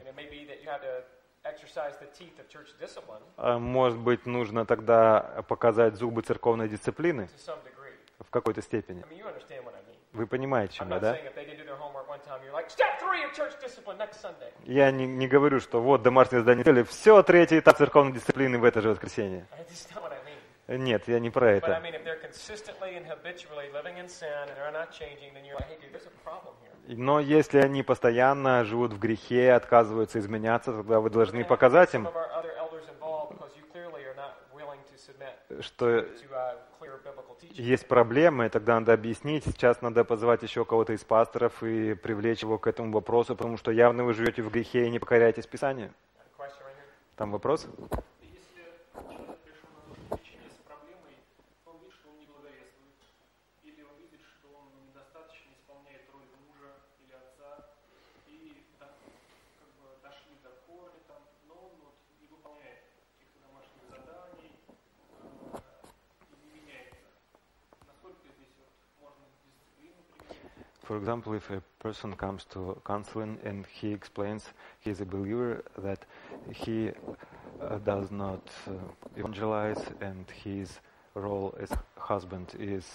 Может быть, нужно тогда показать зубы церковной дисциплины в какой-то степени. Вы понимаете, чем я, да? Я не говорю, что вот домашнее задание, все, третий этап церковной дисциплины в это же воскресенье. Нет, я не про это. Но если они постоянно живут в грехе, отказываются изменяться, тогда вы должны показать им, что есть проблемы, и тогда надо объяснить. Сейчас надо позвать еще кого-то из пасторов и привлечь его к этому вопросу, потому что явно вы живете в грехе и не покоряетесь Писанию. Там вопрос? For example, if a person comes to counseling and he explains he is a believer, that he does not evangelize and his role as husband is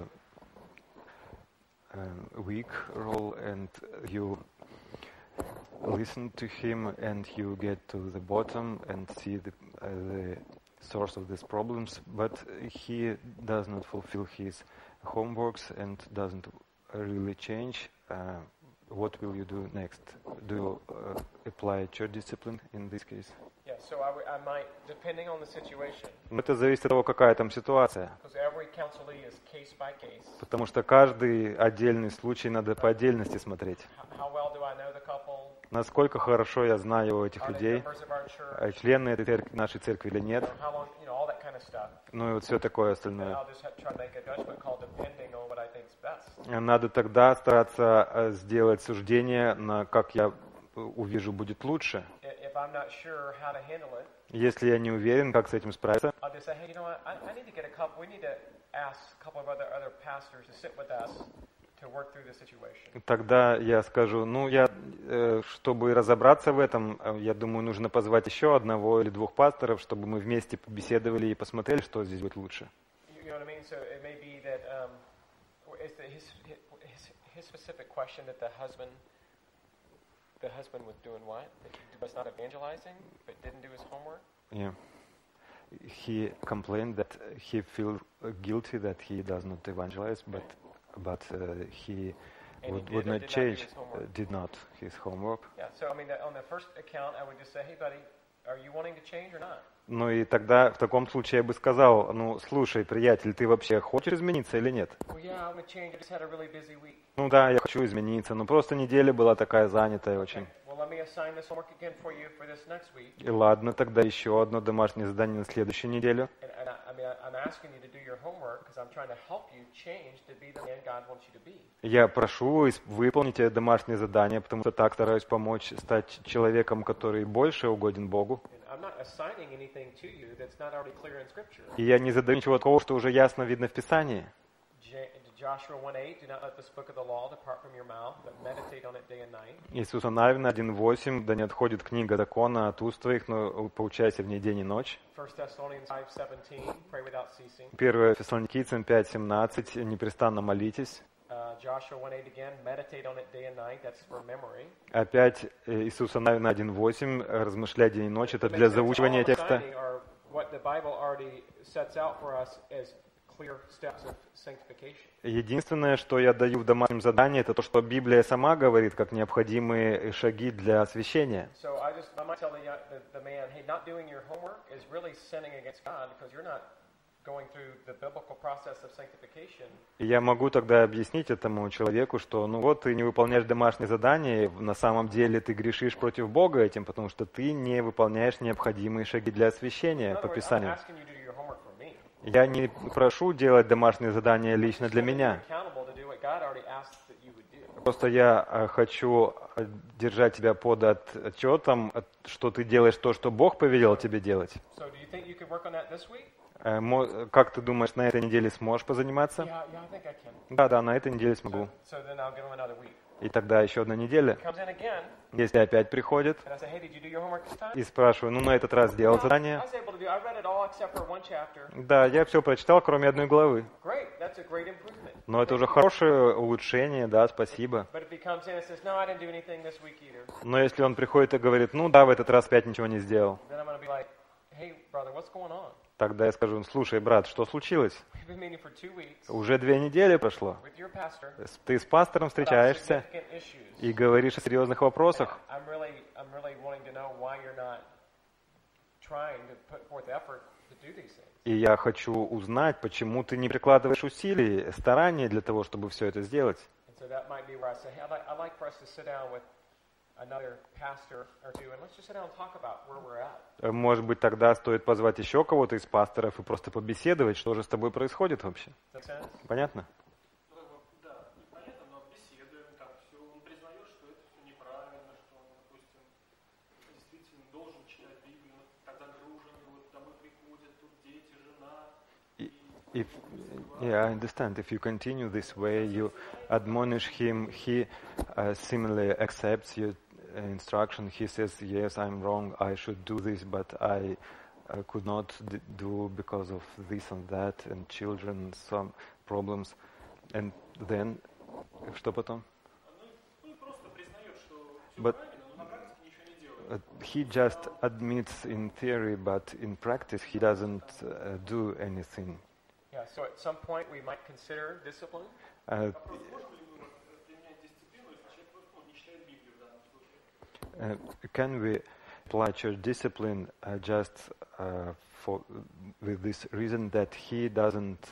a weak role, and you listen to him and you get to the bottom and see the source of these problems, but he does not fulfill his homeworks and doesn't really change, what will you do next? Do you apply church discipline in this case? Yeah, so I might, depending on the situation. Это зависит от того, какая там ситуация. Because every counselee is case by case. Потому что каждый отдельный случай надо по отдельности смотреть. How well do I know the couple? Насколько хорошо я знаю этих людей, члены этой нашей церкви или нет. Ну и вот все такое остальное. Надо тогда стараться сделать суждение, на как я увижу будет лучше. Если я не уверен, как с этим справиться, тогда я скажу, чтобы разобраться в этом, я думаю, нужно позвать еще одного или двух пасторов, чтобы мы вместе побеседовали и посмотрели, что здесь будет лучше. Yeah. He complained that he feels guilty that he does not evangelize, but he would not change, did not his homework. Yeah, so I mean, on the first account, I would just say, hey, buddy, are you wanting to change or not? Ну и тогда в таком случае я бы сказал, слушай, приятель, ты вообще хочешь измениться или нет? Ну да, я хочу измениться, но просто неделя была такая занятая очень. И ладно, тогда еще одно домашнее задание на следующую неделю. Я прошу выполнить это домашнее задание, потому что так стараюсь помочь стать человеком, который больше угоден Богу. И я не задаю ничего такого, что уже ясно видно в Писании. Иисуса Навина 1:8, да не отходит книга закона от уст твоих, но поучайся в ней день и ночь. 1 Фессалоникийцам 5:17, непрестанно молитесь. Опять Иисуса Навина 1:8, размышляй день и ночь, это для заучивания текста. Единственное, что я даю в домашнем задании, это то, что Библия сама говорит, как необходимые шаги для освящения. И я могу тогда объяснить этому человеку, что ты не выполняешь домашнее задание, на самом деле ты грешишь против Бога этим, потому что ты не выполняешь необходимые шаги для освящения по Писанию. Я не прошу делать домашнее задание лично для меня. Просто я хочу держать тебя под отчетом, что ты делаешь то, что Бог повелел тебе делать. So do you think you could work on that this week? Как ты думаешь, на этой неделе сможешь позаниматься? Yeah, I think I can. Да, на этой неделе смогу. So then I'll give him another week. И тогда еще одна неделя. Comes in again, Если опять приходит and I say, hey, did you do your homework this time? и спрашиваю, на этот раз сделал I задание? was able to do. I read it all except for one chapter. Да, я все прочитал, кроме одной главы. Great, that's a great improvement. Но это уже хорошее улучшение, да, спасибо. But if he comes in and says, no, I didn't do anything this week either, Но если он приходит и говорит, ну да, в этот раз опять ничего не сделал, then I'm going to be like, hey, brother, what's going on? тогда я скажу, слушай, брат, что случилось? We've been meeting for 2 weeks Уже 2 недели прошло. with your pastor Ты с пастором about встречаешься significant issues. и говоришь о серьезных вопросах. I'm really wanting to know why you're not trying to put forth effort to do these things. И я хочу узнать, почему ты не прикладываешь усилий, стараний для того, чтобы все это сделать. And so that might be where I say, hey, I'd like for us to sit down with another pastor or two, and let's just sit down and talk about where we're at. Может быть, тогда стоит позвать еще кого-то из пасторов и просто побеседовать, что же с тобой происходит вообще. Make sense? Понятно? Да, непонятно, но беседуем, там все, он признает, что это все неправильно, что он, допустим, действительно должен читать Библию, но тогда гружен, вот домой приходят, тут дети, жена. Yeah, I understand. If you continue this way, you admonish him, he similarly accepts your instruction. He says, yes, I'm wrong, I should do this, but I could not do because of this and that, and children, some problems. And then, что потом? Ну, просто признает, что все But правильно, но на практике ничего не делает. he just admits in theory, but in practice he doesn't do anything. Yeah, so at some point we might consider discipline. Uh, Вопрос, можно ли было применять дисциплину, если человек просто не читает Библию в данном случае? Can we apply church discipline just for with this reason that he doesn't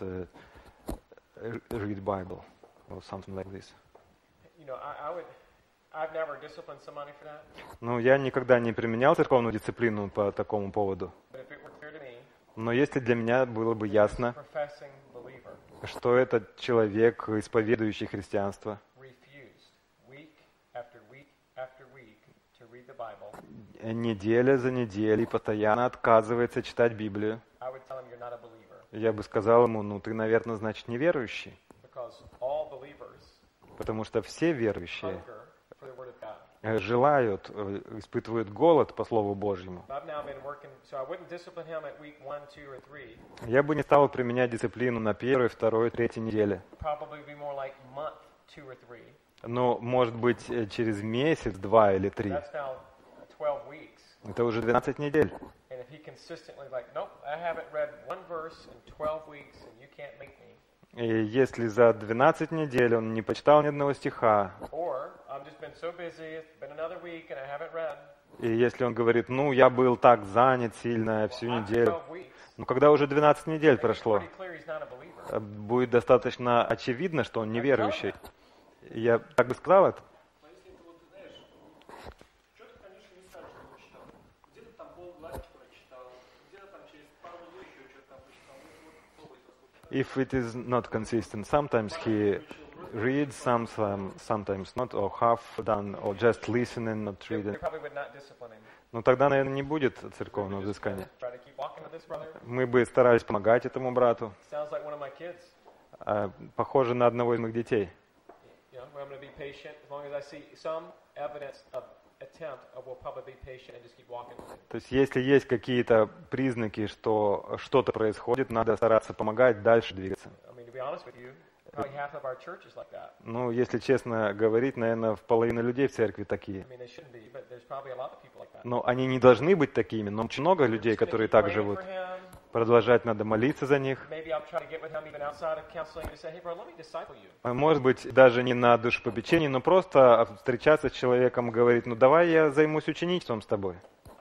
read Bible or something like this? You know, I've never disciplined somebody for that, Ну, я никогда не применял церковную дисциплину по такому поводу. but if it were clear to me, Но если для меня было бы ясно, professing believer что этот человек, исповедующий христианство, refused week after week after week to read the Bible, неделя за неделей постоянно отказывается читать Библию, I would tell him you're not a believer, я бы сказал ему, ну, ты, наверное, значит, неверующий. because all believers Потому что все верующие hunger for the Word of God. желают, испытывают голод по Слову Божьему. I've now been working, so I wouldn't discipline him at week 1, 2, or 3. Я бы не стал применять дисциплину на первой, второй, третьей неделе. Probably be more like month 2 or 3. Но, может быть, через месяц, 2 или 3. That's now 12 weeks. Это уже 12 недель. And if he consistently like, nope, I haven't read one verse in 12 weeks, and you can't make me. И если за 12 недель он не почитал ни одного стиха, Or I've just been so busy, it's been another week, and I haven't read. и если он говорит, ну, я был так занят сильно всю After неделю, 12 weeks, но когда уже 12 недель it's прошло, pretty clear he's not a believer. будет достаточно очевидно, что он неверующий. Я так бы сказал это. Но если это вот, знаешь, что-то, конечно, не скажешь, что он читал. Где-то там полглазки прочитал, где-то там через пару недель еще что-то там прочитал. Ну, вот новый заскок. If it is not consistent, sometimes he reads sometimes not, or half done, or just listening, not We reading. probably would not discipline him. Но тогда, наверное, не будет церковного взыскания. Try to keep walking with this brother. Мы бы старались помогать этому брату. Sounds like one of my kids. Похоже на одного из моих детей. You know, I'm going to be patient as long as I see some evidence of attempt. I will probably be patient and just keep walking with him. То есть, если есть какие-то признаки, что что-то происходит, надо стараться помогать, дальше двигаться. I mean, to be honest with you, probably half of our church is like that. Ну, если честно говорить, наверное, половина людей в церкви такие. I mean, they shouldn't be, but there's probably a lot of people like that. Но они не должны быть такими, но очень много людей, которые так Praying живут. for him. Продолжать надо молиться за них. Maybe I'll try to get with him even outside of counseling and say, hey, bro, let me disciple you. Может быть, даже не на душепопечении, но просто встречаться с человеком и говорить, ну давай я займусь ученичеством с тобой.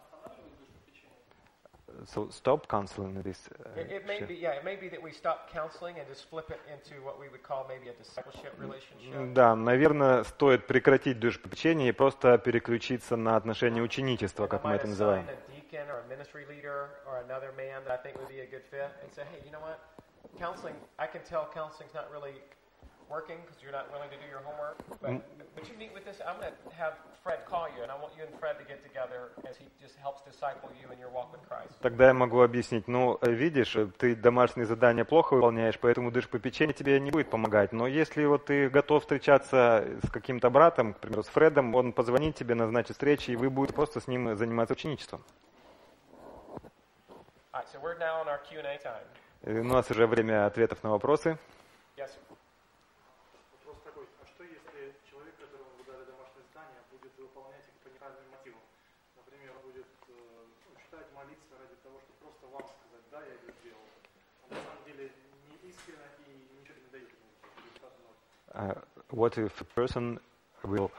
So stop counseling this. It may be, yeah, it may be that we stop counseling and just flip it into what we would call maybe a discipleship relationship. Да, наверное, стоит прекратить душепопечение и просто переключиться на отношения ученичества, And I как мы might это assign называем. a deacon or a ministry leader or another man that I think would be a good fit and say, hey, you know what? Counseling, I can tell counseling's not really working because you're not willing to do your homework. But would you meet with this? I'm going to have Fred call you, and I want you and Fred to get together as he just helps disciple you in your walk with Christ. Тогда я могу объяснить, ну, видишь, ты домашние задания плохо выполняешь, поэтому дышпопечение тебе не будет помогать. Но если вот ты готов встречаться с каким-то братом, к примеру, с Фредом, он позвонит тебе, назначит встречи, и вы будете просто с ним заниматься ученичеством. All right, so we're now in our Q&A time. У нас уже время ответов на вопросы. Yes. Вопрос такой, а что если человек, которому вы дали домашнее задание, будет выполнять их по неправильным мотивам? Например, будет читать, молиться ради того, чтобы просто вам сказать, да, я это сделал. А на самом деле не искренне и ничего не дает ему. What if a person will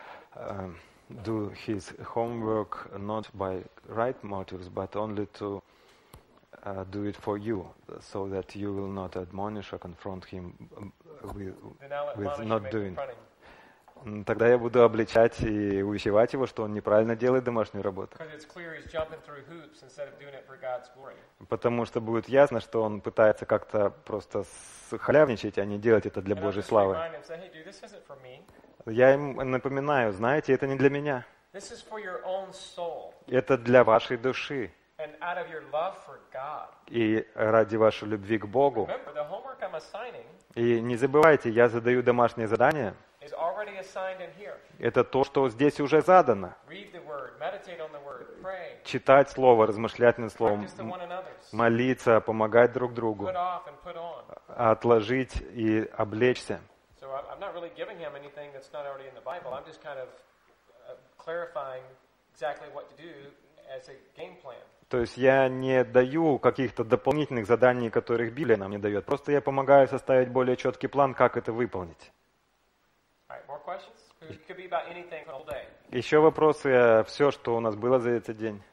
do his homework not by right motives, but only to do it for you, so that you will not admonish or confront him with not doing. Тогда я буду обличать и увещевать его, что он неправильно делает домашнюю работу. Потому что будет ясно, что он пытается как-то просто халявничать, а не делать это для Божьей славы. Я им напоминаю, знаете, это не для меня. Это для вашей души. И ради вашей любви к Богу. И не забывайте, я задаю домашнее задание. Это то, что здесь уже задано. Читать Слово, размышлять над Словом, молиться, помогать друг другу, отложить и облечься. То есть я не даю каких-то дополнительных заданий, которых Библия нам не дает. Просто я помогаю составить более четкий план, как это выполнить. Еще вопросы, все, что у нас было за этот день.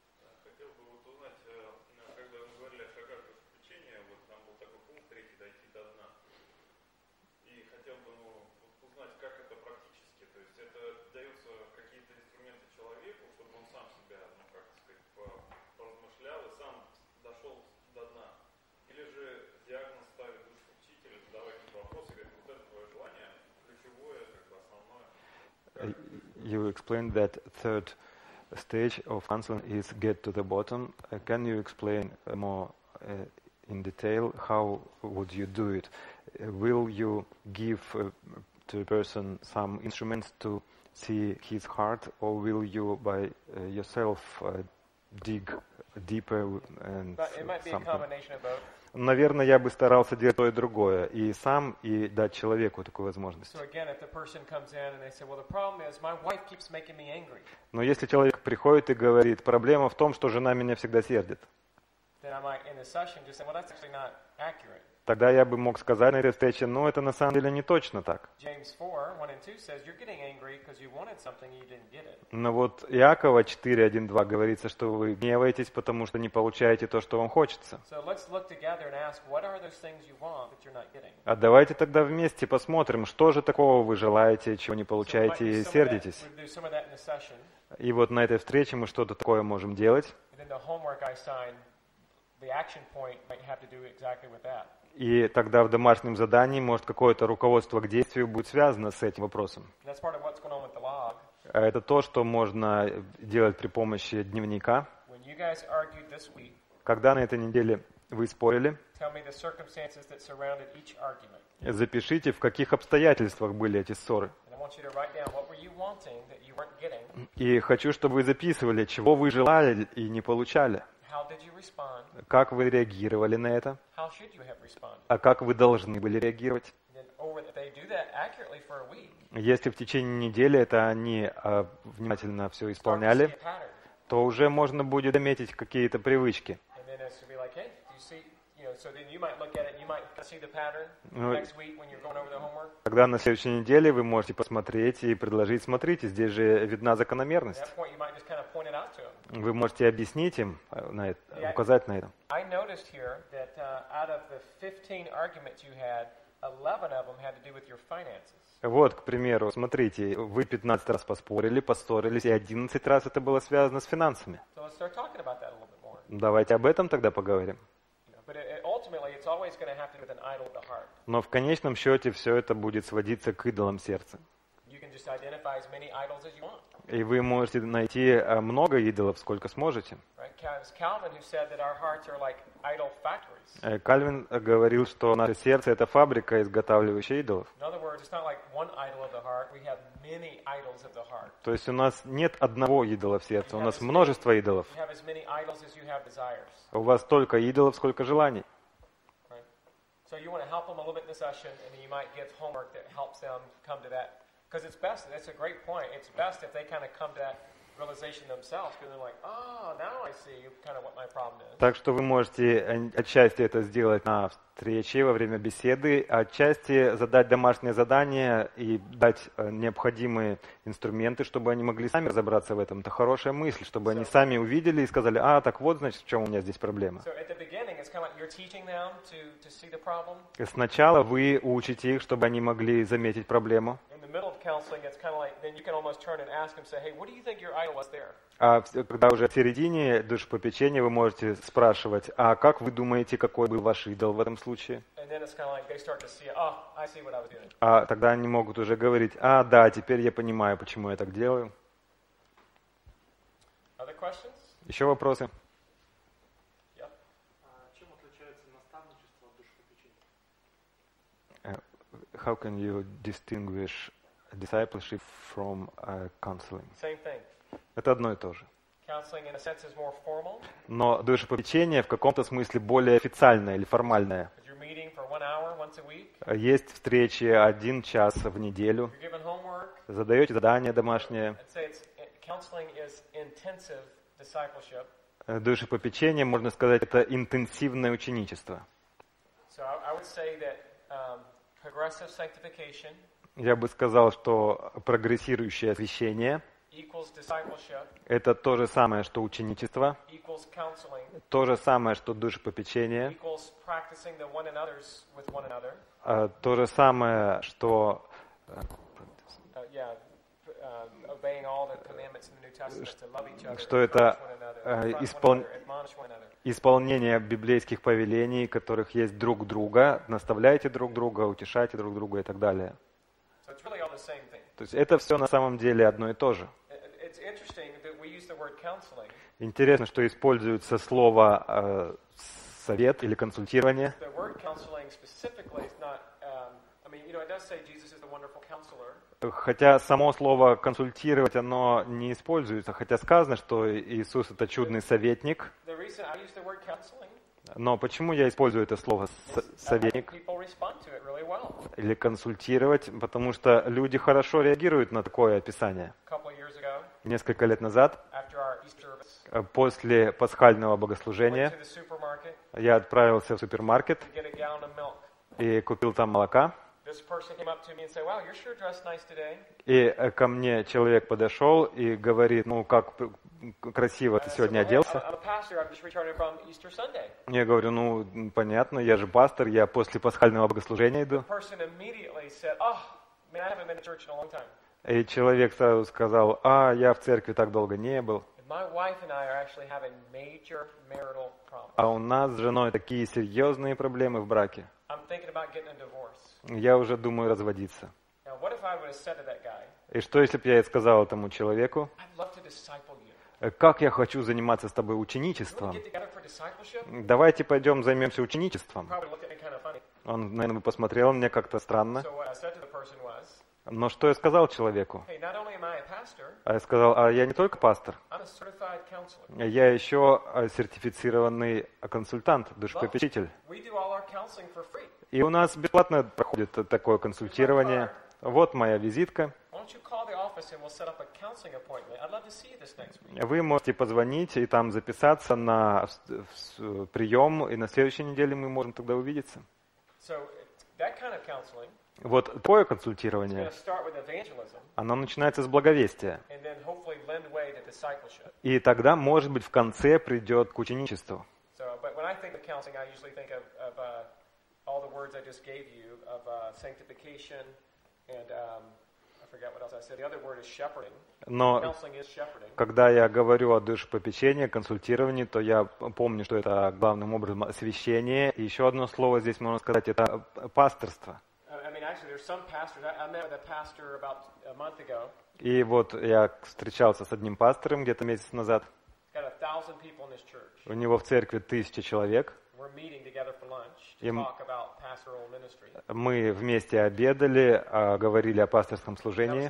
You explained that third stage of counseling is get to the bottom. Can you explain more in detail how would you do it? Will you give to a person some instruments to see his heart, or will you by yourself dig deeper and it might be a combination of both. Наверное, я бы старался делать то и другое, и сам, и дать человеку такую возможность. Но если человек приходит и говорит, проблема в том, что жена меня всегда сердит, тогда я бы мог сказать на этой встрече, но это на самом деле не точно так. Но вот Иакова 4:1-2 говорится, что вы гневаетесь, потому что не получаете то, что вам хочется. А давайте тогда вместе посмотрим, что же такого вы желаете, чего не получаете и сердитесь. И вот на этой встрече мы что-то такое можем делать. И тогда в домашнем задании, может, какое-то руководство к действию будет связано с этим вопросом. Это то, что можно делать при помощи дневника. Когда на этой неделе вы спорили, запишите, в каких обстоятельствах были эти ссоры. И хочу, чтобы вы записывали, чего вы желали и не получали. Как вы реагировали на это? А как вы должны были реагировать? Если в течение недели это они внимательно все исполняли, то уже можно будет заметить какие-то привычки. Тогда на следующей неделе вы можете посмотреть и предложить, смотрите, здесь же видна закономерность. Вы можете объяснить им, указать на это. Вот, к примеру, смотрите, вы 15 раз поспорили, поссорились, и 11 раз это было связано с финансами. Давайте об этом тогда поговорим. it's always going to have to do with an idol of the heart. Но в конечном счете все это будет сводиться к идолам сердца. You can just identify as many idols as you want. И вы можете найти много идолов, сколько сможете. Right? It's Calvin who said that our hearts are like idol factories. Кальвин говорил, что наше сердце — это фабрика, изготавливающая идолов. In other words, it's not like one idol of the heart. We have many idols of the heart. То есть у нас нет одного идола в сердце, у нас множество идолов. You have as many idols as you have desires. У вас столько идолов, сколько желаний. Right? So you want to help them a little bit in the session, and then you might give homework that helps them come to that. Because it's best, that's a great point, it's best if they kind of come to that realization themselves, because they're like, oh, now I see kind of what my problem is. Так что вы можете отчасти это сделать на встрече, во время беседы, а отчасти задать домашнее задание и дать необходимые инструменты, чтобы они могли сами разобраться в этом. Это хорошая мысль, чтобы они сами увидели и сказали, так вот, значит, в чем у меня здесь проблема. Сначала вы учите их, чтобы они могли заметить проблему. А когда уже в середине душепопечения вы можете спрашивать, а как вы думаете, какой был ваш идол в этом случае? А тогда они могут уже говорить, да, теперь я понимаю, почему я так делаю. Еще вопросы? Чем отличается наставничество от душепопечения? How can you distinguish discipleship from counseling? Same thing. Это одно и то же. Counseling, in a sense, is more formal. Но душепопечение в каком-то смысле более официальное или формальное. You're meeting for 1 hour once a week. Есть встречи 1 час в неделю. You're given homework. Задаете задание домашнее. I'd say counseling is intensive discipleship. Душепопечение, можно сказать, это интенсивное ученичество. So I would say that progressive sanctification. Я бы сказал, что прогрессирующее освящение — это то же самое, что ученичество, то же самое, что душепопечение, то же самое, что это исполнение библейских повелений, которых есть друг друга, наставляйте друг друга, утешайте друг друга и так далее. То есть это все на самом деле одно и то же. Интересно, что используется слово совет или консультирование. Хотя само слово консультировать, оно не используется, хотя сказано, что Иисус это чудный советник. Но почему я использую это слово советник или консультировать? Потому что люди хорошо реагируют на такое описание. Несколько лет назад, после пасхального богослужения, я отправился в супермаркет и купил там молока. И ко мне человек подошел и говорит, как красиво ты сегодня оделся. Я говорю, понятно, я же пастор, я после пасхального богослужения иду. И человек сразу сказал, я в церкви так долго не был. А у нас с женой такие серьезные проблемы в браке. Я уже думаю разводиться. И что, если бы я сказал этому человеку, как я хочу заниматься с тобой ученичеством? Давайте пойдем займемся ученичеством. Он, наверное, посмотрел на меня как-то странно. Но что я сказал человеку? Я сказал, я не только пастор, я еще сертифицированный консультант, душепопечитель. И у нас бесплатно проходит такое консультирование. Вот моя визитка. Вы можете позвонить и там записаться на прием, и на следующей неделе мы можем тогда увидеться. Вот такое консультирование, оно начинается с благовестия. И тогда, может быть, в конце придет к ученичеству. Но когда я говорю о душепопечении, консультировании, то я помню, что это главным образом освящение. И еще одно слово здесь можно сказать, это пасторство. И вот я встречался с одним пастором где-то месяц назад. У него в церкви 1000 человек. И мы вместе обедали, говорили о пасторском служении.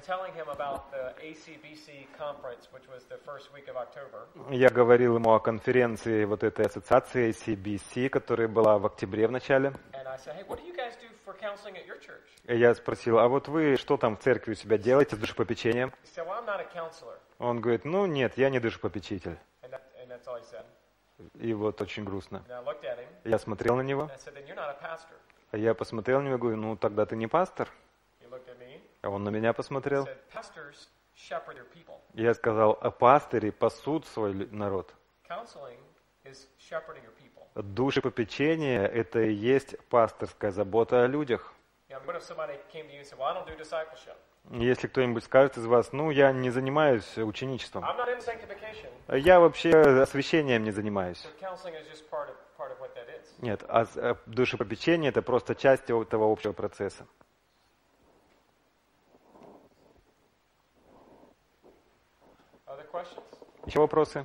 Я говорил ему о конференции вот этой ассоциации ACBC, которая была в октябре в начале. И я спросил, а вот вы что там в церкви у себя делаете с душепопечением? Он говорит, ну нет, я не душепопечитель. И вот очень грустно. Я смотрел на него. Я посмотрел на него и говорю, ну тогда ты не пастор. А он на меня посмотрел. Я сказал, а пастыри пасут свой народ. Душепопечение – это и есть пасторская забота о людях. Если кто-нибудь скажет из вас, ну, я не занимаюсь ученичеством. Я вообще освящением не занимаюсь. Нет, а душепопечение – это просто часть этого общего процесса. Еще вопросы?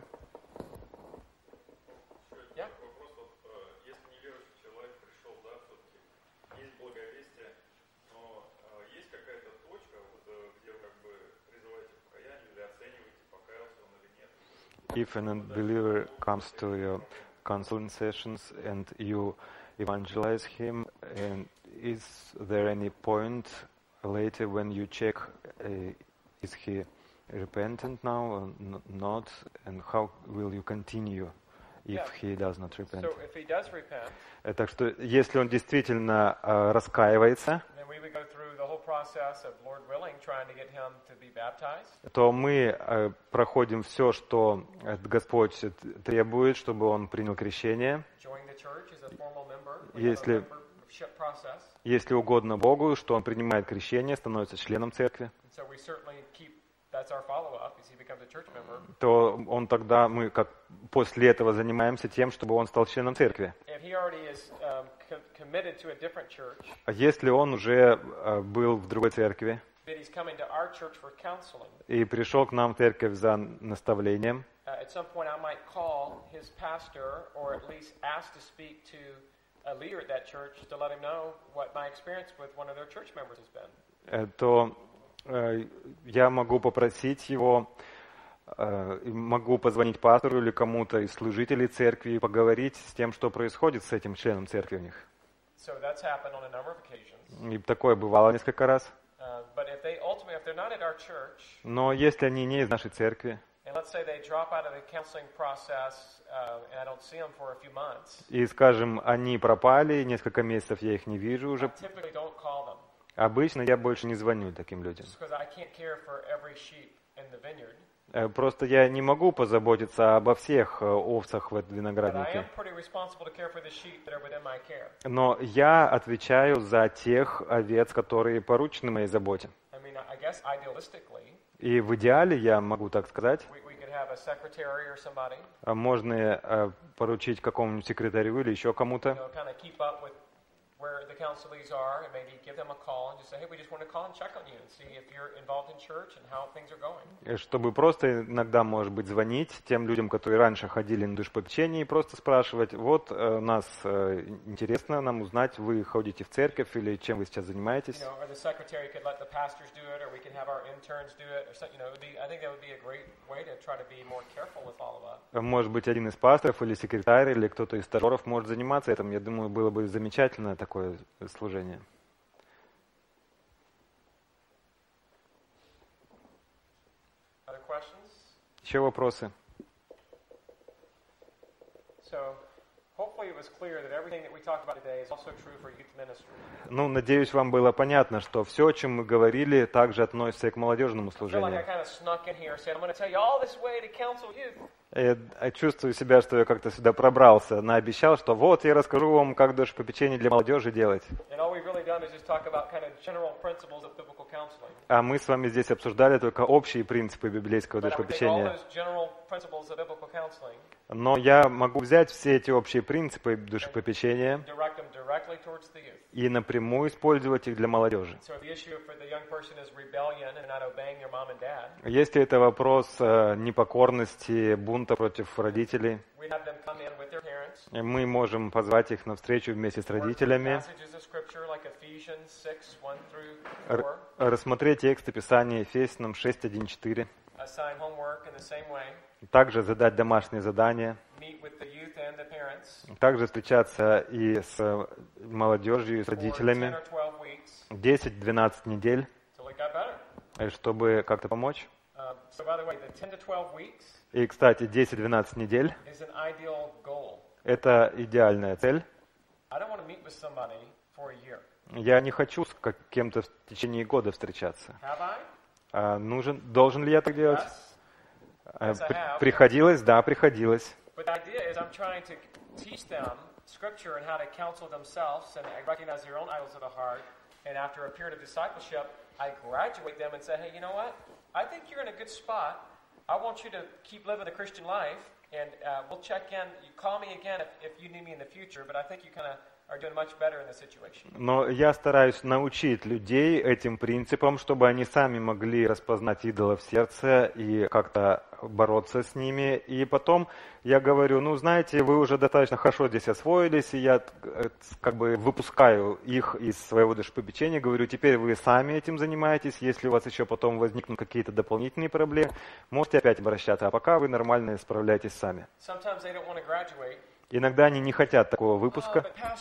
If an unbeliever comes to your counseling sessions and you evangelize him, and is there any point later when you check is he repentant now or not, and how will you continue if he does not repent? So if he does repent, так что если он действительно раскаивается, то мы проходим все, что Господь требует, чтобы он принял крещение. Если угодно Богу, что он принимает крещение, становится членом церкви, то он тогда, мы как после этого занимаемся тем, чтобы он стал членом церкви. А если он уже был в другой церкви и пришел к нам в церковь за наставлением, то я могу попросить его, могу позвонить пастору или кому-то из служителей церкви и поговорить с тем, что происходит с этим членом церкви у них. И такое бывало несколько раз. Но если они не из нашей церкви, и, скажем, они пропали, несколько месяцев я их не вижу уже, обычно я больше не звоню таким людям. Просто я не могу позаботиться обо всех овцах в винограднике. Но я отвечаю за тех овец, которые поручены моей заботе. И в идеале, я могу так сказать, можно поручить какому-нибудь секретарю или еще кому-то, where the counselees are, and maybe give them a call and just say, hey, we just want to call and check on you and see if you're involved in church and how things are going. Чтобы просто иногда, может быть, звонить тем людям, которые раньше ходили на душепопечение, и просто спрашивать, вот нас интересно нам узнать, вы ходите в церковь или чем вы сейчас занимаетесь. Or the secretary could let the pastors do it, or we could have our interns do it, or something. I think that would be a great way to try to be more careful with all of us. Может быть, один из пасторов или секретарь или кто-то из стажеров может заниматься этим. Я думаю, было бы замечательно такое служение. Еще вопросы? Ну, надеюсь, вам было понятно, что все, о чем мы говорили, также относится и к молодежному служению. Я чувствую себя, что я как-то сюда пробрался, наобещал, что вот я расскажу вам, как душепопечение для молодежи делать. А мы с вами здесь обсуждали только общие принципы библейского душепопечения. Но я могу взять все эти общие принципы душепопечения и напрямую использовать их для молодежи. Если это вопрос непокорности, бунта против родителей, мы можем позвать их на встречу вместе с родителями, рассмотреть тексты Писания Ефесянам 6:1-4, также задать домашние задания, также встречаться и с молодежью, и с родителями 10-12 недель, чтобы как-то помочь. И, кстати, 10-12 недель – это идеальная цель. Я не хочу с кем-то в течение года встречаться. Должен ли я так делать? Приходилось, да, приходилось. I think you're in a good spot. I want you to keep living the Christian life, and we'll check in. You call me again if you need me in the future, but I think you kind of are doing much better in this situation. Но я стараюсь научить людей этим принципам, чтобы они сами могли распознать идолов в сердце и как-то бороться с ними. И потом я говорю, ну, знаете, вы уже достаточно хорошо здесь освоились, и я как бы выпускаю их из своего душепопечения, говорю, теперь вы сами этим занимаетесь, если у вас еще потом возникнут какие-то дополнительные проблемы, можете опять обращаться, а пока вы нормально справляетесь сами. Иногда они не хотят такого выпуска.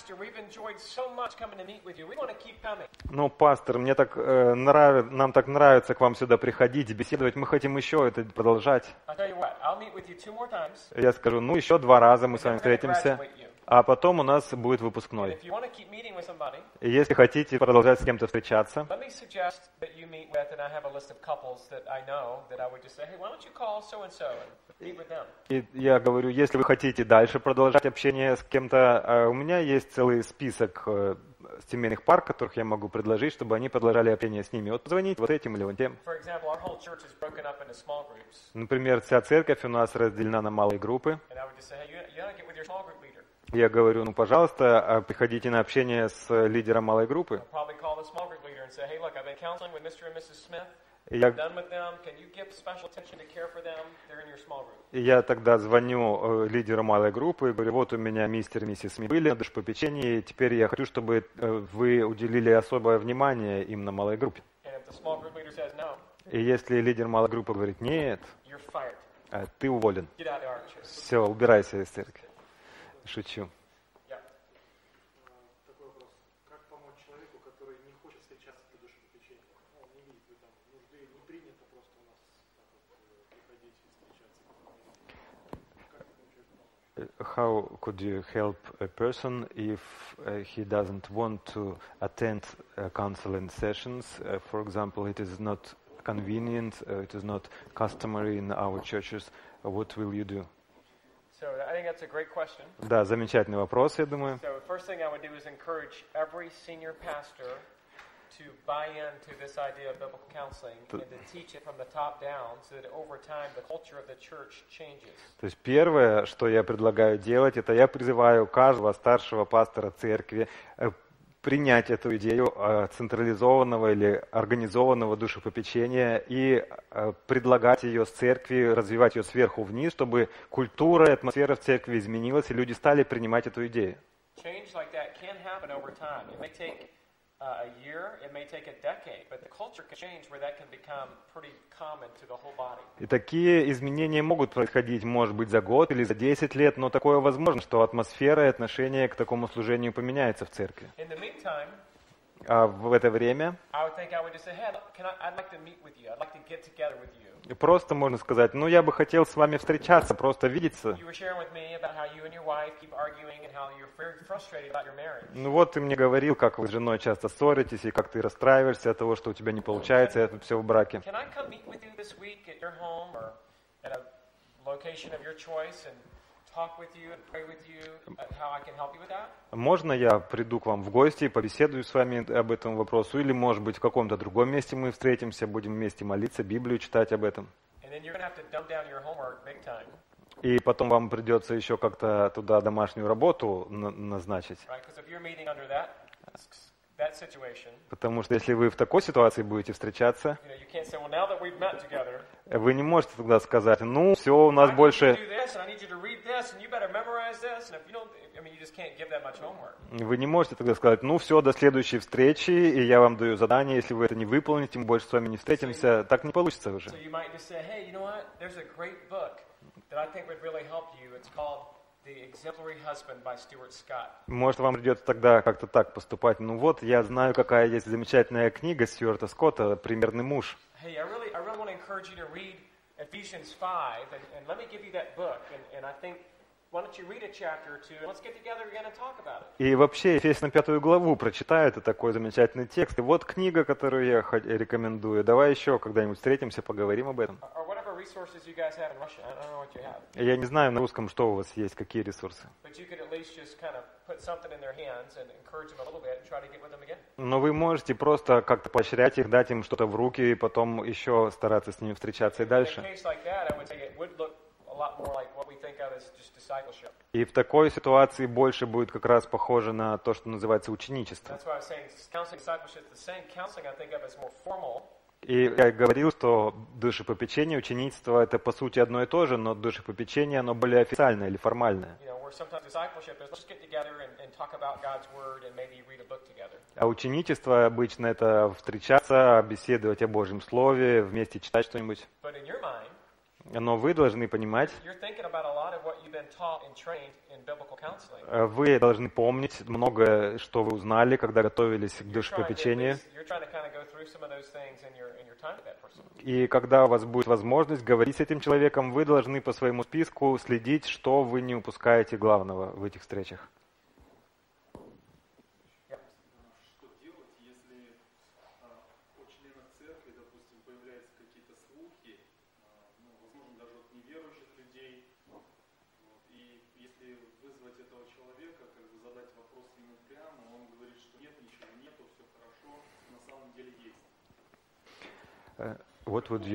Ну, пастор, мне так нам так нравится к вам сюда приходить, беседовать, мы хотим еще это продолжать. Я скажу, ну, еще 2 раза мы с вами встретимся, а потом у нас будет выпускной. И если хотите продолжать с кем-то встречаться, и я говорю, если вы хотите дальше продолжать общение с кем-то, у меня есть целый список семейных пар, которых я могу предложить, чтобы они продолжали общение с ними. Вот позвоните вот этим или вот тем. Например, вся церковь у нас разделена на малые группы. Я говорю, ну, пожалуйста, приходите на общение с лидером малой группы. Я тогда звоню лидеру малой группы и говорю, вот у меня мистер и миссис Смит были на душепопечении, и теперь я хочу, чтобы вы уделили особое внимание им на малой группе. И если лидер малой группы говорит, нет, ты уволен. Все, убирайся из церкви. Шучу. Такой вопрос. Как помочь человеку, который не хочет встречаться для душепопечения? Он не видит в этом нужды, не принято просто у нас приходить и встречаться. Как этому человеку помочь? How could you help a person if he doesn't want to attend counseling sessions? For example, it is not convenient, it is not customary in our churches. What will you do? So I think that's a great question. Да, замечательный вопрос, я думаю. So the first thing I would do is encourage every senior pastor to buy into this idea of biblical counseling and to teach it from the top down, so that over time the culture of the church changes. То есть первое, что я предлагаю делать, это я призываю каждого старшего пастора церкви принять эту идею централизованного или организованного душепопечения и предлагать ее с церкви, развивать ее сверху вниз, чтобы культура и атмосфера в церкви изменилась, и люди стали принимать эту идею. A year, it may take a decade, but the culture can change where that can become pretty common to the whole body. И такие изменения могут происходить, может быть, за год или за 10 лет, но такое возможно, что атмосфера и отношение к такому служению поменяется в церкви. In the meantime, а в это время просто можно сказать, ну я бы хотел с вами встречаться, просто видеться. Ну вот ты мне говорил, как вы с женой часто ссоритесь и как ты расстраиваешься от того, что у тебя не получается это все в браке. location of your choice and talk with you and pray with you, how I can help you with that? Можно я приду к вам в гости и побеседую с вами об этом вопросе? Или, может быть, в каком-то другом месте мы встретимся, будем вместе молиться, Библию читать об этом? And then you're going to have to dumb down your homework big time. И потом вам придется еще как-то туда домашнюю работу назначить. Right? Because if you're meeting under that situation, Потому что если вы в такой ситуации будете встречаться, you can't say, well, now that we've met together, вы не можете тогда сказать, ну, все, у нас I need больше... you to do this, and I need you to read this, and you better memorize this, and if you don't, I mean, you just can't give that much homework. Вы не можете тогда сказать, ну, все, до следующей встречи, и я вам даю задание, если вы это не выполните, мы больше с вами не встретимся. Так не получится уже. So you might just say, hey, you know what? There's a great book that I think would really help you. It's called The Exemplary Husband by Stuart Scott. Может, вам придется тогда как-то так поступать. Ну вот, я знаю, какая есть замечательная книга Стюарта Скотта «Примерный муж». Hey, I really want to encourage you to read Ephesians 5, and let me give you that book. And I think, why don't you read a chapter or two, and let's get together again and talk about it. И вообще, Ефесянам 5 главу прочитаю, это такой замечательный текст. И вот книга, которую я рекомендую. Давай еще когда-нибудь встретимся, поговорим об этом. Or whatever resources you guys have in Russia. I don't know what you have. Я не знаю на русском, что у вас есть, какие ресурсы. But you could at least just kind of put something in their hands and encourage them a little bit and try to get with them again. Но вы можете просто как-то поощрять их, дать им что-то в руки, и потом еще стараться с ними встречаться и In a дальше. case like that, I would say it would look a lot more like what we think of as just discipleship. И в такой ситуации больше будет как раз похоже на то, что называется ученичество. That's why I was saying counseling discipleship is the same. Counseling I think of as more formal. И я говорил, что душепопечение, ученичество – это по сути одно и то же, но душепопечение, оно более официальное или формальное. You know, where sometimes discipleship is let's just get together and talk about God's word and maybe read a book together. А ученичество обычно это встречаться, беседовать о Божьем Слове, вместе читать что-нибудь. But in your mind, Но вы должны понимать, you're thinking about a lot of what you've been taught and trained in biblical counseling. вы должны помнить многое, что вы узнали, когда готовились к You're душепопечению. trying to kind of go through some of those things in your time with that person. И когда у вас будет возможность говорить с этим человеком, вы должны по своему списку следить, что вы не упускаете главного в этих встречах. Что делать, если у членов церкви, допустим, появляются какие-то слухи, ну, возможно, даже от неверующих людей, вот, и если вызвать этого человека, как бы задать вопрос ему прямо, он говорит, что нет, ничего нету, все хорошо, на самом деле есть. What would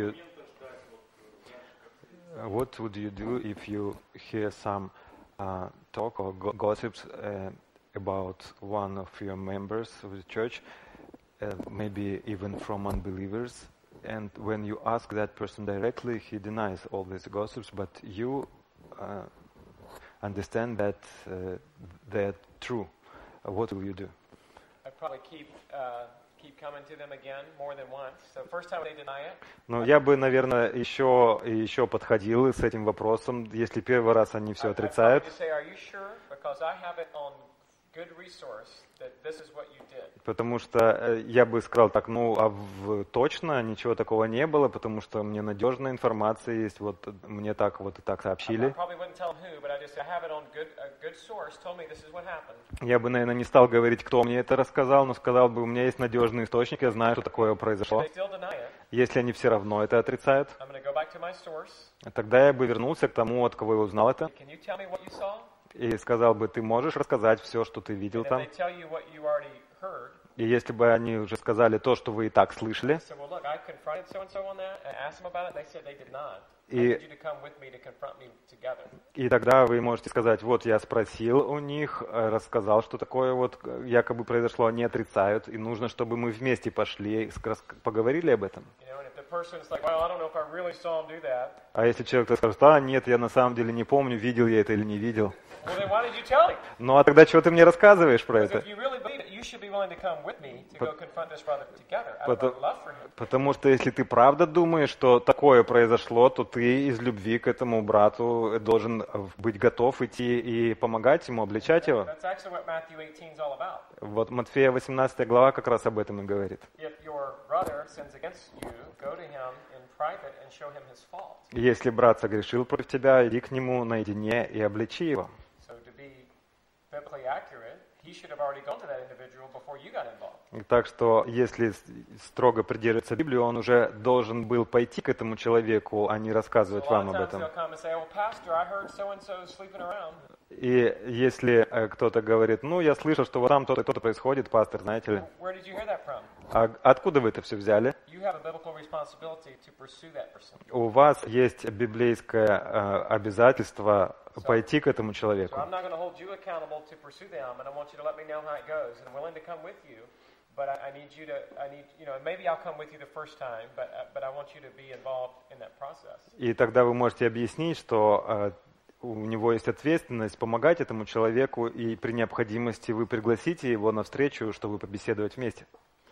you do if you hear some talk or gossips about one of your members of the church, maybe even from unbelievers, and when you ask that person directly, he denies all these gossips, but you understand that they're true. What will you do? I'd probably keep coming to them again more than once. So first time they deny it. Ну, я бы, наверное, еще подходил с этим вопросом, если первый раз они все отрицают. I'd probably just say, are you sure? Because I have it on good resource that this is what you did. Потому что я бы сказал так, ну, точно ничего такого не было, потому что мне надежная информация есть, вот мне так вот и так I сообщили. probably wouldn't tell them who, but I just say, I have it on a good source told me this is what happened. Я бы, наверное, не стал говорить, кто мне это рассказал, но сказал бы, у меня есть надежный источник, я знаю, что такое произошло. If they still deny it, Если они все равно это отрицают, I'm going to go back to my source. тогда я бы вернулся к тому, от кого я узнал это, Can you tell me what you saw? и сказал бы, ты можешь рассказать все, что ты видел And if там. they tell you what you already heard, И если бы они уже сказали то, что вы и так слышали, so well, look, I confronted so-and-so on that and asked them about it. They said they did not. I И- need you to come with me to confront me together. и тогда вы можете сказать, вот я спросил у них, рассказал, что такое вот якобы произошло, они отрицают, и нужно, чтобы мы вместе пошли, поговорили об этом. You know, and if the person's like, well, I don't know if I really saw him do that. А если человек скажет, а нет, я на самом деле не помню, видел я это или не видел. Well, then why did you tell him? Ну а тогда чего ты мне рассказываешь про Because это? if you really believe it, you should be willing to come with me to go confront this brother together out Потому- of love for him. Потому что если ты правда думаешь, что такое произошло, то ты из любви к этому брату должен быть готов идти и помогать ему, обличать его. That's actually what Matthew 18 is all about. Вот Матфея 18 глава как раз об этом и говорит. If your brother sins against you, go to him in private and show him his fault. Если брат согрешил против тебя, иди к нему наедине и обличи его. So to be biblically accurate, he Так что, если строго придерживаться Библии, он уже должен был пойти к этому человеку, а не рассказывать вам об этом. И если кто-то говорит, ну, я слышал, что вот там то-то, то-то происходит, пастор, знаете ли. А откуда вы это все взяли? У вас есть библейское обязательство пойти к этому человеку. И тогда вы можете объяснить, что у него есть ответственность помогать этому человеку, и при необходимости вы пригласите его на встречу, чтобы побеседовать вместе.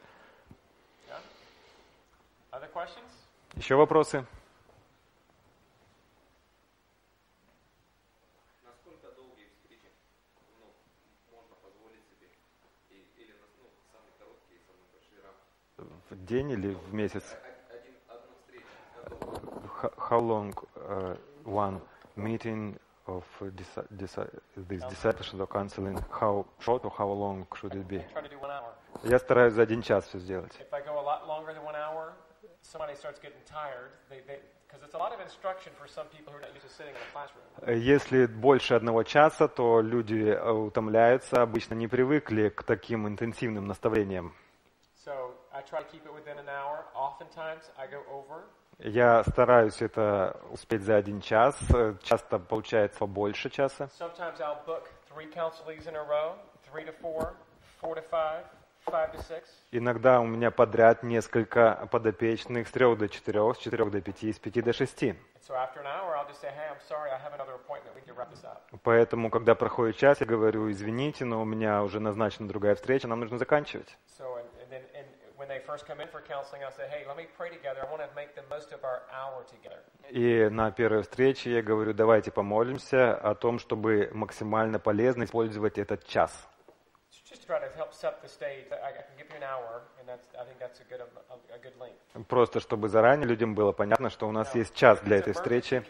Еще вопросы? Насколько долгие встречи можно позволить себе? Или самые короткие, самые большие рамки? В день или в месяц? Одну встречу. How long one meeting of this discipleship or counseling? How short or how long should it be? Я стараюсь за 1 час все сделать. Если больше 1 часа, то люди утомляются, обычно не привыкли к таким интенсивным наставлениям. Я стараюсь это успеть за 1 час, часто получается больше часа. Иногда у меня подряд несколько подопечных с 3 до 4, с 4 до 5, с 5 до 6. Поэтому, когда проходит час, я говорю, извините, но у меня уже назначена другая встреча, нам нужно заканчивать. И на первой встрече я говорю, давайте помолимся о том, чтобы максимально полезно использовать этот час. Просто чтобы заранее людям было понятно, что у нас есть час для этой встречи.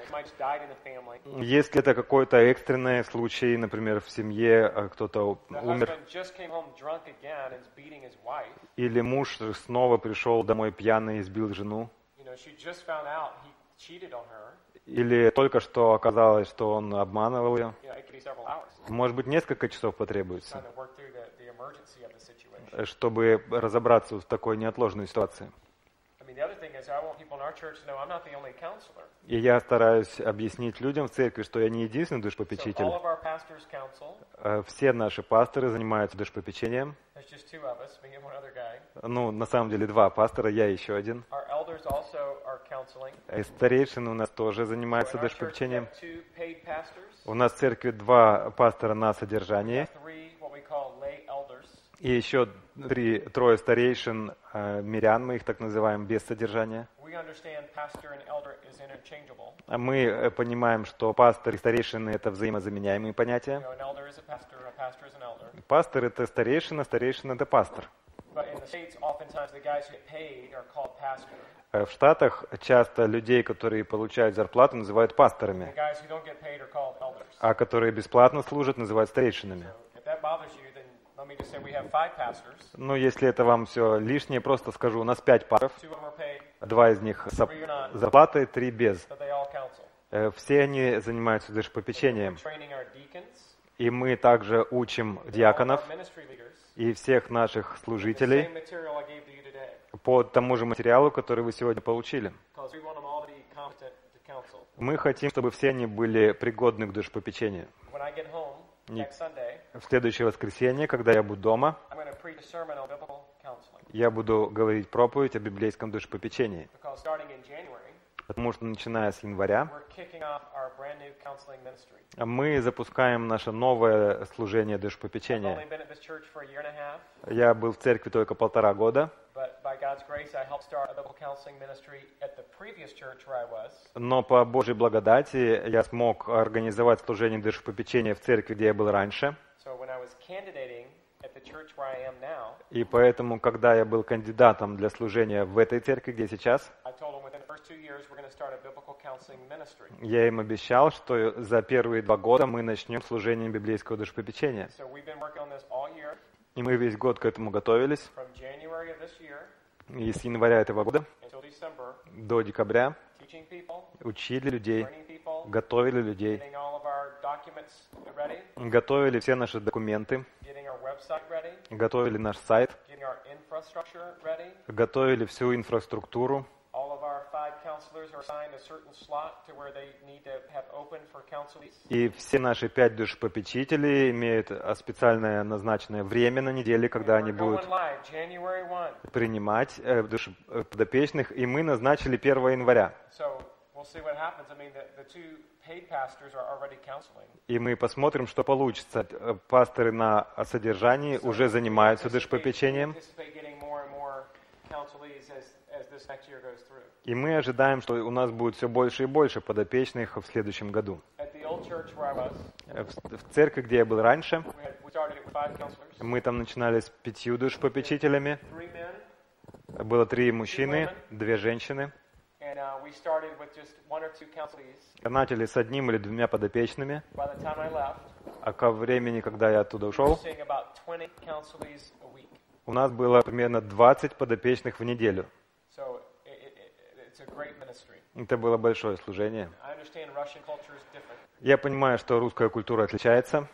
Если это какой-то экстренный случай, например, в семье кто-то умер, или муж снова пришел домой пьяный и избил жену, или только что оказалось, что он обманывал ее, может быть, несколько часов потребуется, чтобы разобраться в такой неотложной ситуации. И я стараюсь объяснить людям в церкви, что я не единственный душпопечитель. Все наши пасторы занимаются душпопечением. Ну, на самом деле 2 пастора, я еще один. И старейшины у нас тоже занимаются душпопечением. У нас в церкви 2 пастора на содержании. И еще 3 старейшин, мирян, мы их так называем, без содержания. Мы понимаем, что пастор и старейшины – это взаимозаменяемые понятия. Пастор – это старейшина, старейшина – это пастор. В Штатах часто людей, которые получают зарплату, называют пасторами, а которые бесплатно служат, называют старейшинами. Ну, если это вам все лишнее, просто скажу, у нас 5 пасторов, 2 из них с зарплатой, 3 без. Все они занимаются душпопечением. И мы также учим диаконов и всех наших служителей по тому же материалу, который вы сегодня получили. Мы хотим, чтобы все они были пригодны к душпопечению. В следующее воскресенье, когда я буду дома, я буду говорить проповедь о библейском душпопечении. Потому что, начиная с января, мы запускаем наше новое служение душпопечения. Я был в церкви только 1,5 года. Но по Божьей благодати я смог организовать служение душпопечения в церкви, где я был раньше. И поэтому, когда я был кандидатом для служения в этой церкви, где сейчас, Я им обещал, что за первые 2 года мы начнем служение библейского душепопечения. И мы весь год к этому готовились. И с января этого года до декабря учили людей, готовили людей, готовили все наши документы, готовили наш сайт, готовили всю инфраструктуру. И все наши 5 душепопечителей имеют специальное назначенное время на неделе, когда они будут принимать подопечных, и мы назначили 1 января. И мы посмотрим, что получится. Пасторы на содержании уже занимаются душепопечением. И мы ожидаем, что у нас будет все больше и больше подопечных в следующем году. В церкви, где я был раньше, мы там начинали с 5 душепопечителями. Было 3 мужчины, 2 женщины. Начали с 1 или 2 подопечными. А ко времени, когда я оттуда ушел, у нас было примерно 20 подопечных в неделю. Это было большое служение. Я понимаю, что русская культура отличается.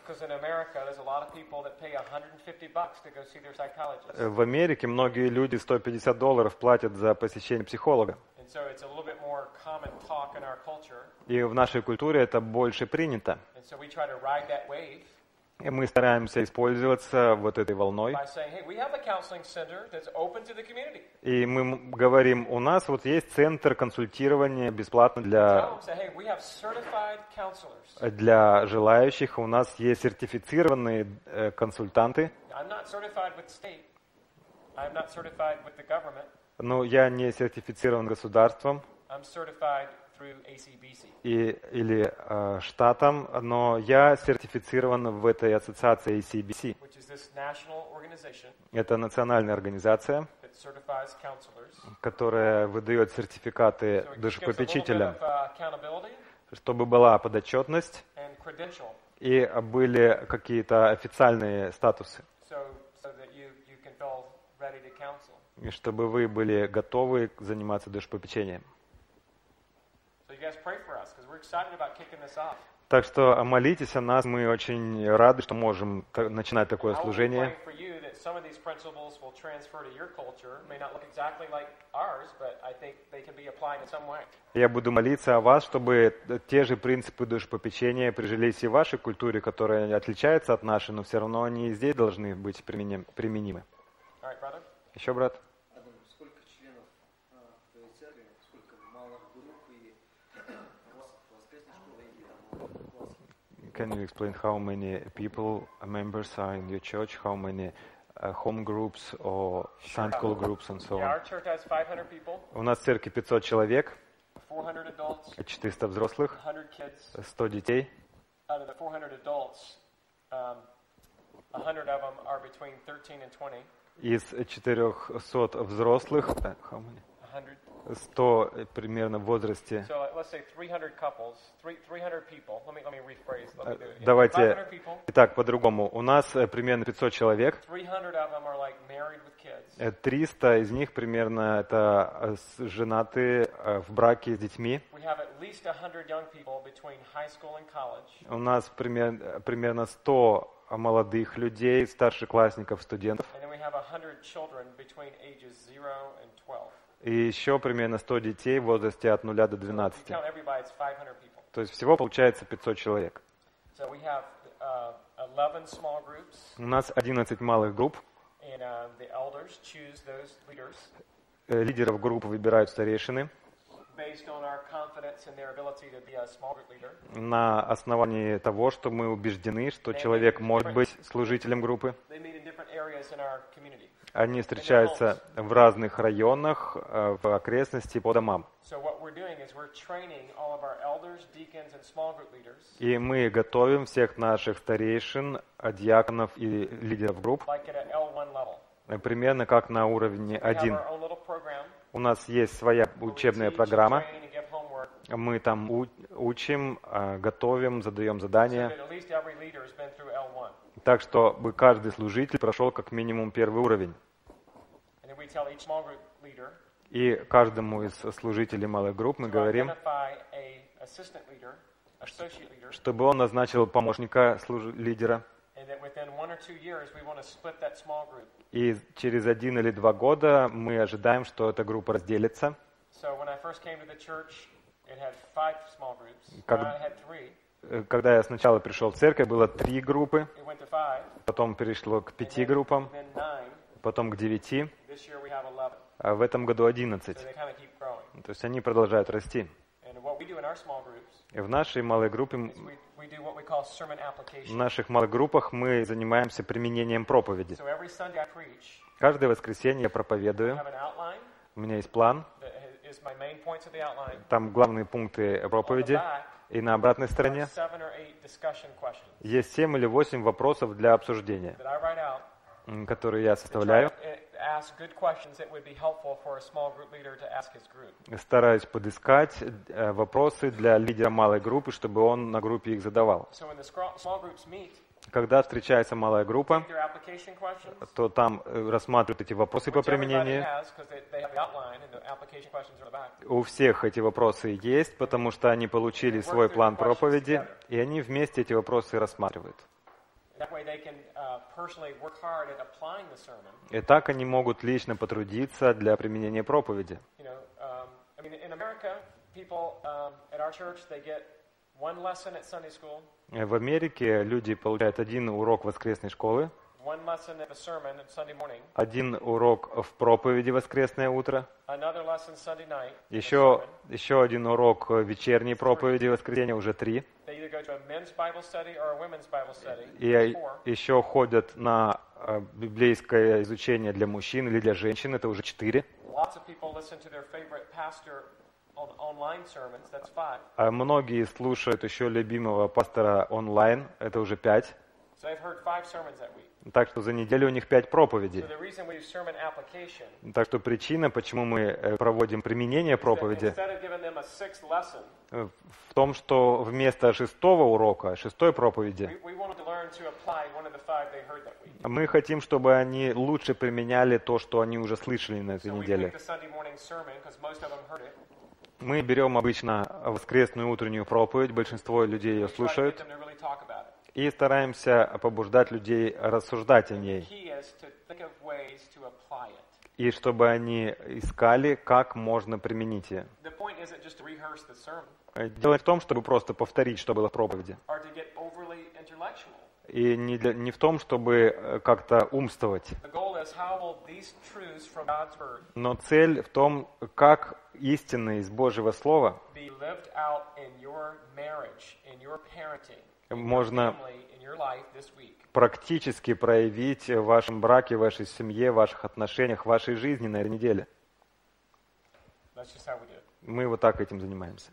В Америке многие люди $150 платят за посещение психолога. И в нашей культуре это больше принято. И мы стараемся использоваться вот этой волной. И мы говорим, у нас вот есть центр консультирования бесплатно для желающих. У нас есть сертифицированные консультанты. Но я не сертифицирован государством или штатом, но я сертифицирован в этой ассоциации ACBC. Это национальная организация, которая выдает сертификаты душепопечителям, чтобы была подотчетность и были какие-то официальные статусы, и чтобы вы были готовы заниматься душепопечением. Так что молитесь о нас, мы очень рады, что можем начинать такое служение. Я буду молиться о вас, чтобы те же принципы душепопечения прижились и в вашей культуре, которая отличается от нашей, но все равно они и здесь должны быть применимы. Еще, брат? Can you explain how many people, members are in your church, how many home groups or Sunday school groups and so on? У нас в церкви 500 человек, 400 взрослых, 100 детей. Из 400 взрослых, 100 примерно в возрасте. Давайте, итак, по-другому. У нас примерно 500 человек. 300 из них примерно это женаты в браке с детьми. У нас примерно 100 молодых людей, старшеклассников, студентов. И еще примерно 100 детей в возрасте от 0 до 12. То есть всего получается 500 человек. У нас 11 малых групп. Лидеров групп выбирают старейшины. На основании того, что мы убеждены, что человек может быть служителем группы. Они встречаются в разных районах, в окрестности, по домам. И мы готовим всех наших старейшин, диаконов и лидеров групп, примерно как на уровне 1. У нас есть своя учебная программа. Мы там учим, готовим, задаем So задания. that at least every leader has been through L1. Так, чтобы каждый служитель прошел как минимум первый уровень. And then we tell each small group leader И каждому из служителей малых групп мы to говорим, identify a assistant leader, associate leader, чтобы он назначил помощника лидера. and that within 1 or 2 years we want to split that small group. И через 1 или 2 года мы ожидаем, что эта группа разделится. So when I first came to the church, it had 5 small groups. Как- Now it had 3. Когда я сначала пришел в церковь, было 3 группы, It went to 5, потом перешло к and 5 группам, then 9. потом к 9, This year we have 11. а в этом году So 11. they kind of keep growing. То есть они продолжают расти. And what we do in our small groups И в нашей малой группе, is we do what we call sermon в application. наших малых группах мы занимаемся применением проповеди. So every Sunday I preach. Каждое воскресенье я I проповедую, have an outline у меня есть план, that is my main points of the outline. там главные пункты On the проповеди, back, и на обратной there are стороне 7 or 8 discussion questions есть 7 или 8 вопросов для обсуждения, that I write out. которые я To try составляю. to ask good questions that would be helpful for a small group leader to ask his group. Стараюсь подыскать вопросы для лидера малой группы, чтобы он на группе их задавал. So when the small groups meet, Когда встречается малая группа, their application questions, то там рассматривают эти вопросы по which everybody применению. has because they have the outline and the application questions are in the back. У всех эти вопросы есть, потому что они получили свой план проповеди, и они вместе эти вопросы рассматривают. That way they can personally work hard at applying the sermon. И так они могут лично потрудиться для применения проповеди. You know, I mean, in America, people at our church, they get one lesson at Sunday school, В Америке люди получают 1 урок воскресной школы, one lesson at the sermon at Sunday morning, 1 урок в проповеди воскресное утро, another lesson Sunday night, at the еще sermon. 1 урок вечерней проповеди воскресенье, уже 3. They either go to a men's Bible study or a women's Bible study. И That's 4. еще ходят на библейское изучение для мужчин или для женщин, это уже 4. Lots of people listen to their favorite pastor on online sermons. That's 5. А многие слушают еще любимого пастора онлайн, это уже 5. So they've heard 5 sermons that week. Так что за неделю у них 5 проповедей. So the reason we do sermon application Так что причина, почему мы проводим применение is that проповеди, instead of giving them a 6th lesson, в том, что вместо 6-го урока, 6-й проповеди, we want them to learn to apply one of the 5 they heard that week. мы хотим, чтобы они лучше применяли то, что они уже слышали на этой So we неделе. pick the Sunday morning sermon because most of them heard it. Мы берем обычно воскресную утреннюю проповедь, большинство людей ее We try to get слушают, them to really talk about it. и стараемся побуждать людей рассуждать о The ней, key is to think of ways to apply it. и чтобы они искали, как можно применить ее. The point isn't just to rehearse the sermon Дело не в том, чтобы просто повторить, что было в проповеди, or to get overly intellectual. и не в том, чтобы как-то умствовать. The goal is how will these truths from God's Word Но цель в том, как истины из Божьего Слова be lived out in your marriage, in your parenting, in your можно family, in your life this week. практически проявить в вашем браке, в вашей семье, в ваших отношениях, в вашей жизни на этой неделе. That's just how we do it. Мы вот так этим занимаемся.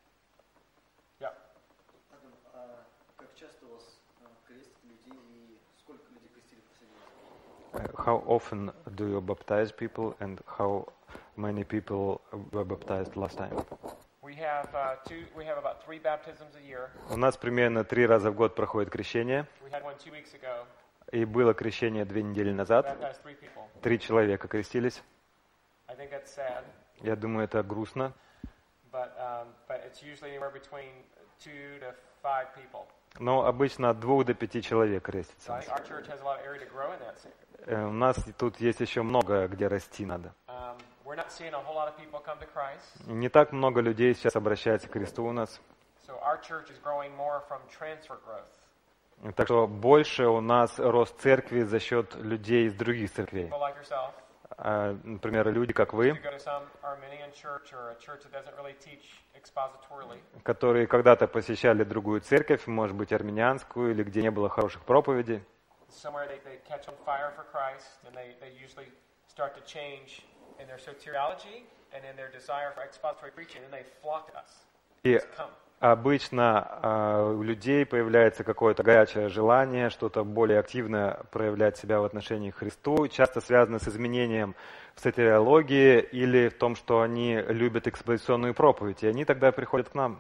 Yeah. Адам, как часто у вас крестят людей и сколько людей крестили в последний раз? How often do you baptize people and how many people were baptized last time? We have about 3 baptisms a year. У нас примерно 3 раза в год проходит крещение, We had one 2 weeks ago. и было крещение 2 недели назад. Baptized 3 people. 3 человека крестились. I think that's sad, Я думаю, это грустно. but it's usually anywhere between 2 to 5 people. Но обычно от 2 до 5 человек So крестится. I think our church has a lot of area to grow in that sense. У нас тут есть еще много, где расти надо. We're not seeing a whole lot of people come to Christ. Не так много людей сейчас обращается к Христу у нас. So our church is growing more from transfer growth. Так что больше у нас рост церкви за счет людей из других церквей. People like yourself. Например, люди, как вы, You go to some Armenian church or a church that doesn't really teach expositorily. которые когда-то посещали другую церковь, может быть, армянскую, или где не было хороших проповедей. Somewhere they catch on fire for Christ, and they usually start to change in their soteriology and in their desire for expository preaching, and they flock to us. И Come. Обычно у людей появляется какое-то горячее желание, что-то более активно проявлять себя в отношении к Христу, часто связано с изменением в сотириологии или в том, что они любят экспозиционную проповедь, и они тогда приходят к нам.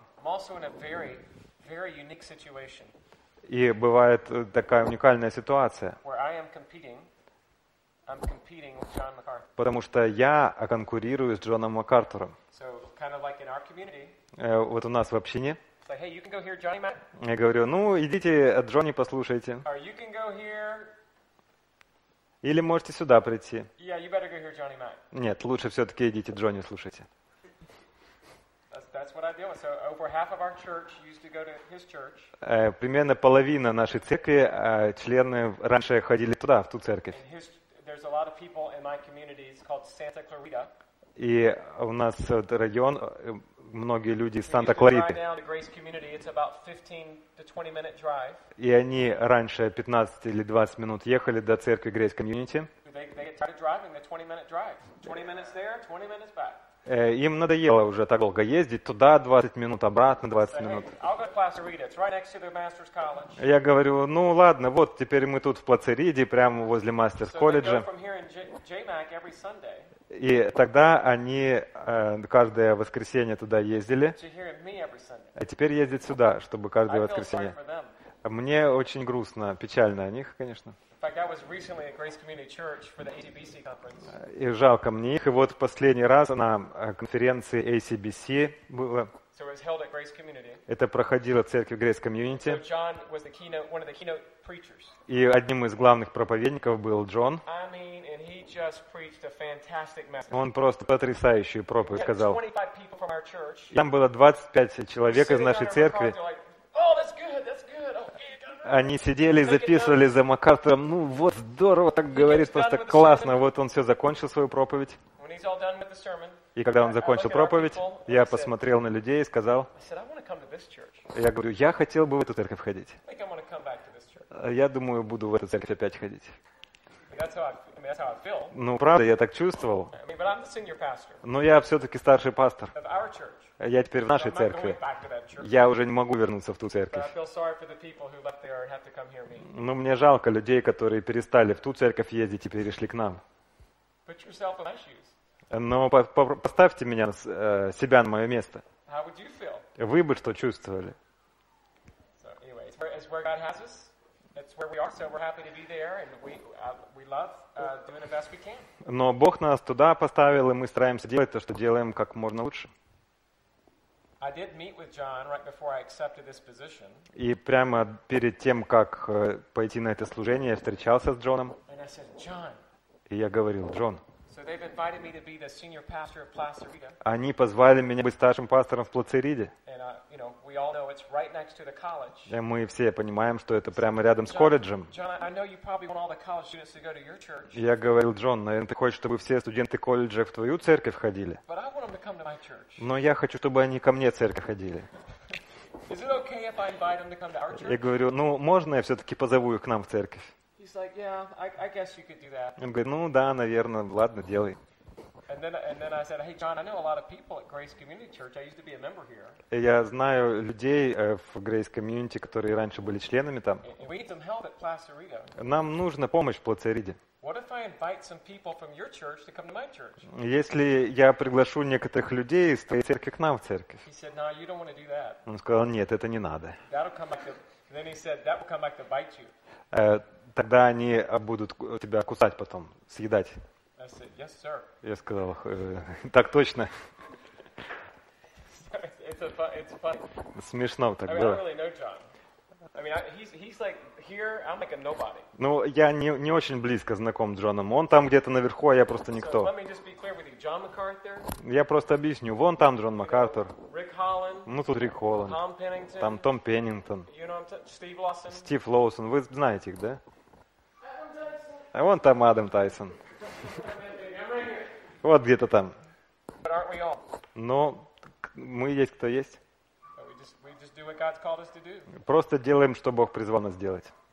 И бывает такая уникальная ситуация, потому что я конкурирую с Джоном МакАртуром. Вот у нас в общине. Я говорю, ну идите Джонни послушайте. Или можете сюда прийти. Нет, лучше все-таки идите Джонни слушайте. Примерно половина нашей церкви, члены раньше ходили туда, в ту церковь. И у нас район, многие люди из Санта-Клариты. И они раньше 15 или 20 минут ехали до церкви Grace Community. Им надоело уже так долго ездить, туда 20 минут, обратно 20 минут. Я говорю, ну ладно, вот теперь мы тут в Плацериде, прямо возле мастерс-колледжа. И тогда они каждое воскресенье туда ездили, а теперь ездят сюда, чтобы каждое воскресенье. Мне очень грустно, печально о них, конечно. И жалко мне их. И вот в последний раз на конференции ACBC было. Это проходило в церкви Grace Community. И одним из главных проповедников был Джон. Он просто потрясающую проповедь сказал. Там было 25 человек из нашей церкви. Они сидели и записывали за МакАртуром. Ну вот здорово, так говорит, просто классно. Вот он все закончил свою проповедь. И когда он закончил проповедь, я посмотрел на людей и сказал, я говорю, я хотел бы в эту церковь ходить. Я думаю, буду в эту церковь опять ходить. Ну, правда, я так чувствовал. Но я все-таки старший пастор. Я теперь в нашей церкви. Я уже не могу вернуться в ту церковь. Но мне жалко людей, которые перестали в ту церковь ездить и перешли к нам. Но поставьте меня, себя на мое место. Вы бы что чувствовали? Но Бог нас туда поставил, и мы стараемся делать то, что делаем как можно лучше. И прямо перед тем, как пойти на это служение, я встречался с Джоном. И я говорил, Джон, они позвали меня быть старшим пастором в Плацериде. И мы все понимаем, что это прямо рядом с колледжем. Я говорил, Джон, наверное, ты хочешь, чтобы все студенты колледжа в твою церковь ходили? Но я хочу, чтобы они ко мне в церковь ходили. Я говорю, ну, можно я все-таки позову их к нам в церковь? Он говорит, ну да, наверное, ладно, делай. Я знаю людей в Grace Community, которые раньше были членами там. Нам нужна помощь в Плацериде. Если я приглашу некоторых людей из твоей церкви к нам в церковь? Он сказал, нет, это не надо. Тогда они будут тебя кусать потом, съедать. Я сказал, так точно. Смешно так было. Ну, я не очень близко знаком с Джоном. Он там где-то наверху, а я просто никто. Я просто объясню. Вон там Джон МакАртур. Ну, тут Рик Холланд. Там Том Пеннингтон. Стив Лоусон. Вы знаете их, да? А вон там Адам Тайсон. Вот где-то там. Но мы есть кто есть. Просто делаем, что Бог призвал нас делать.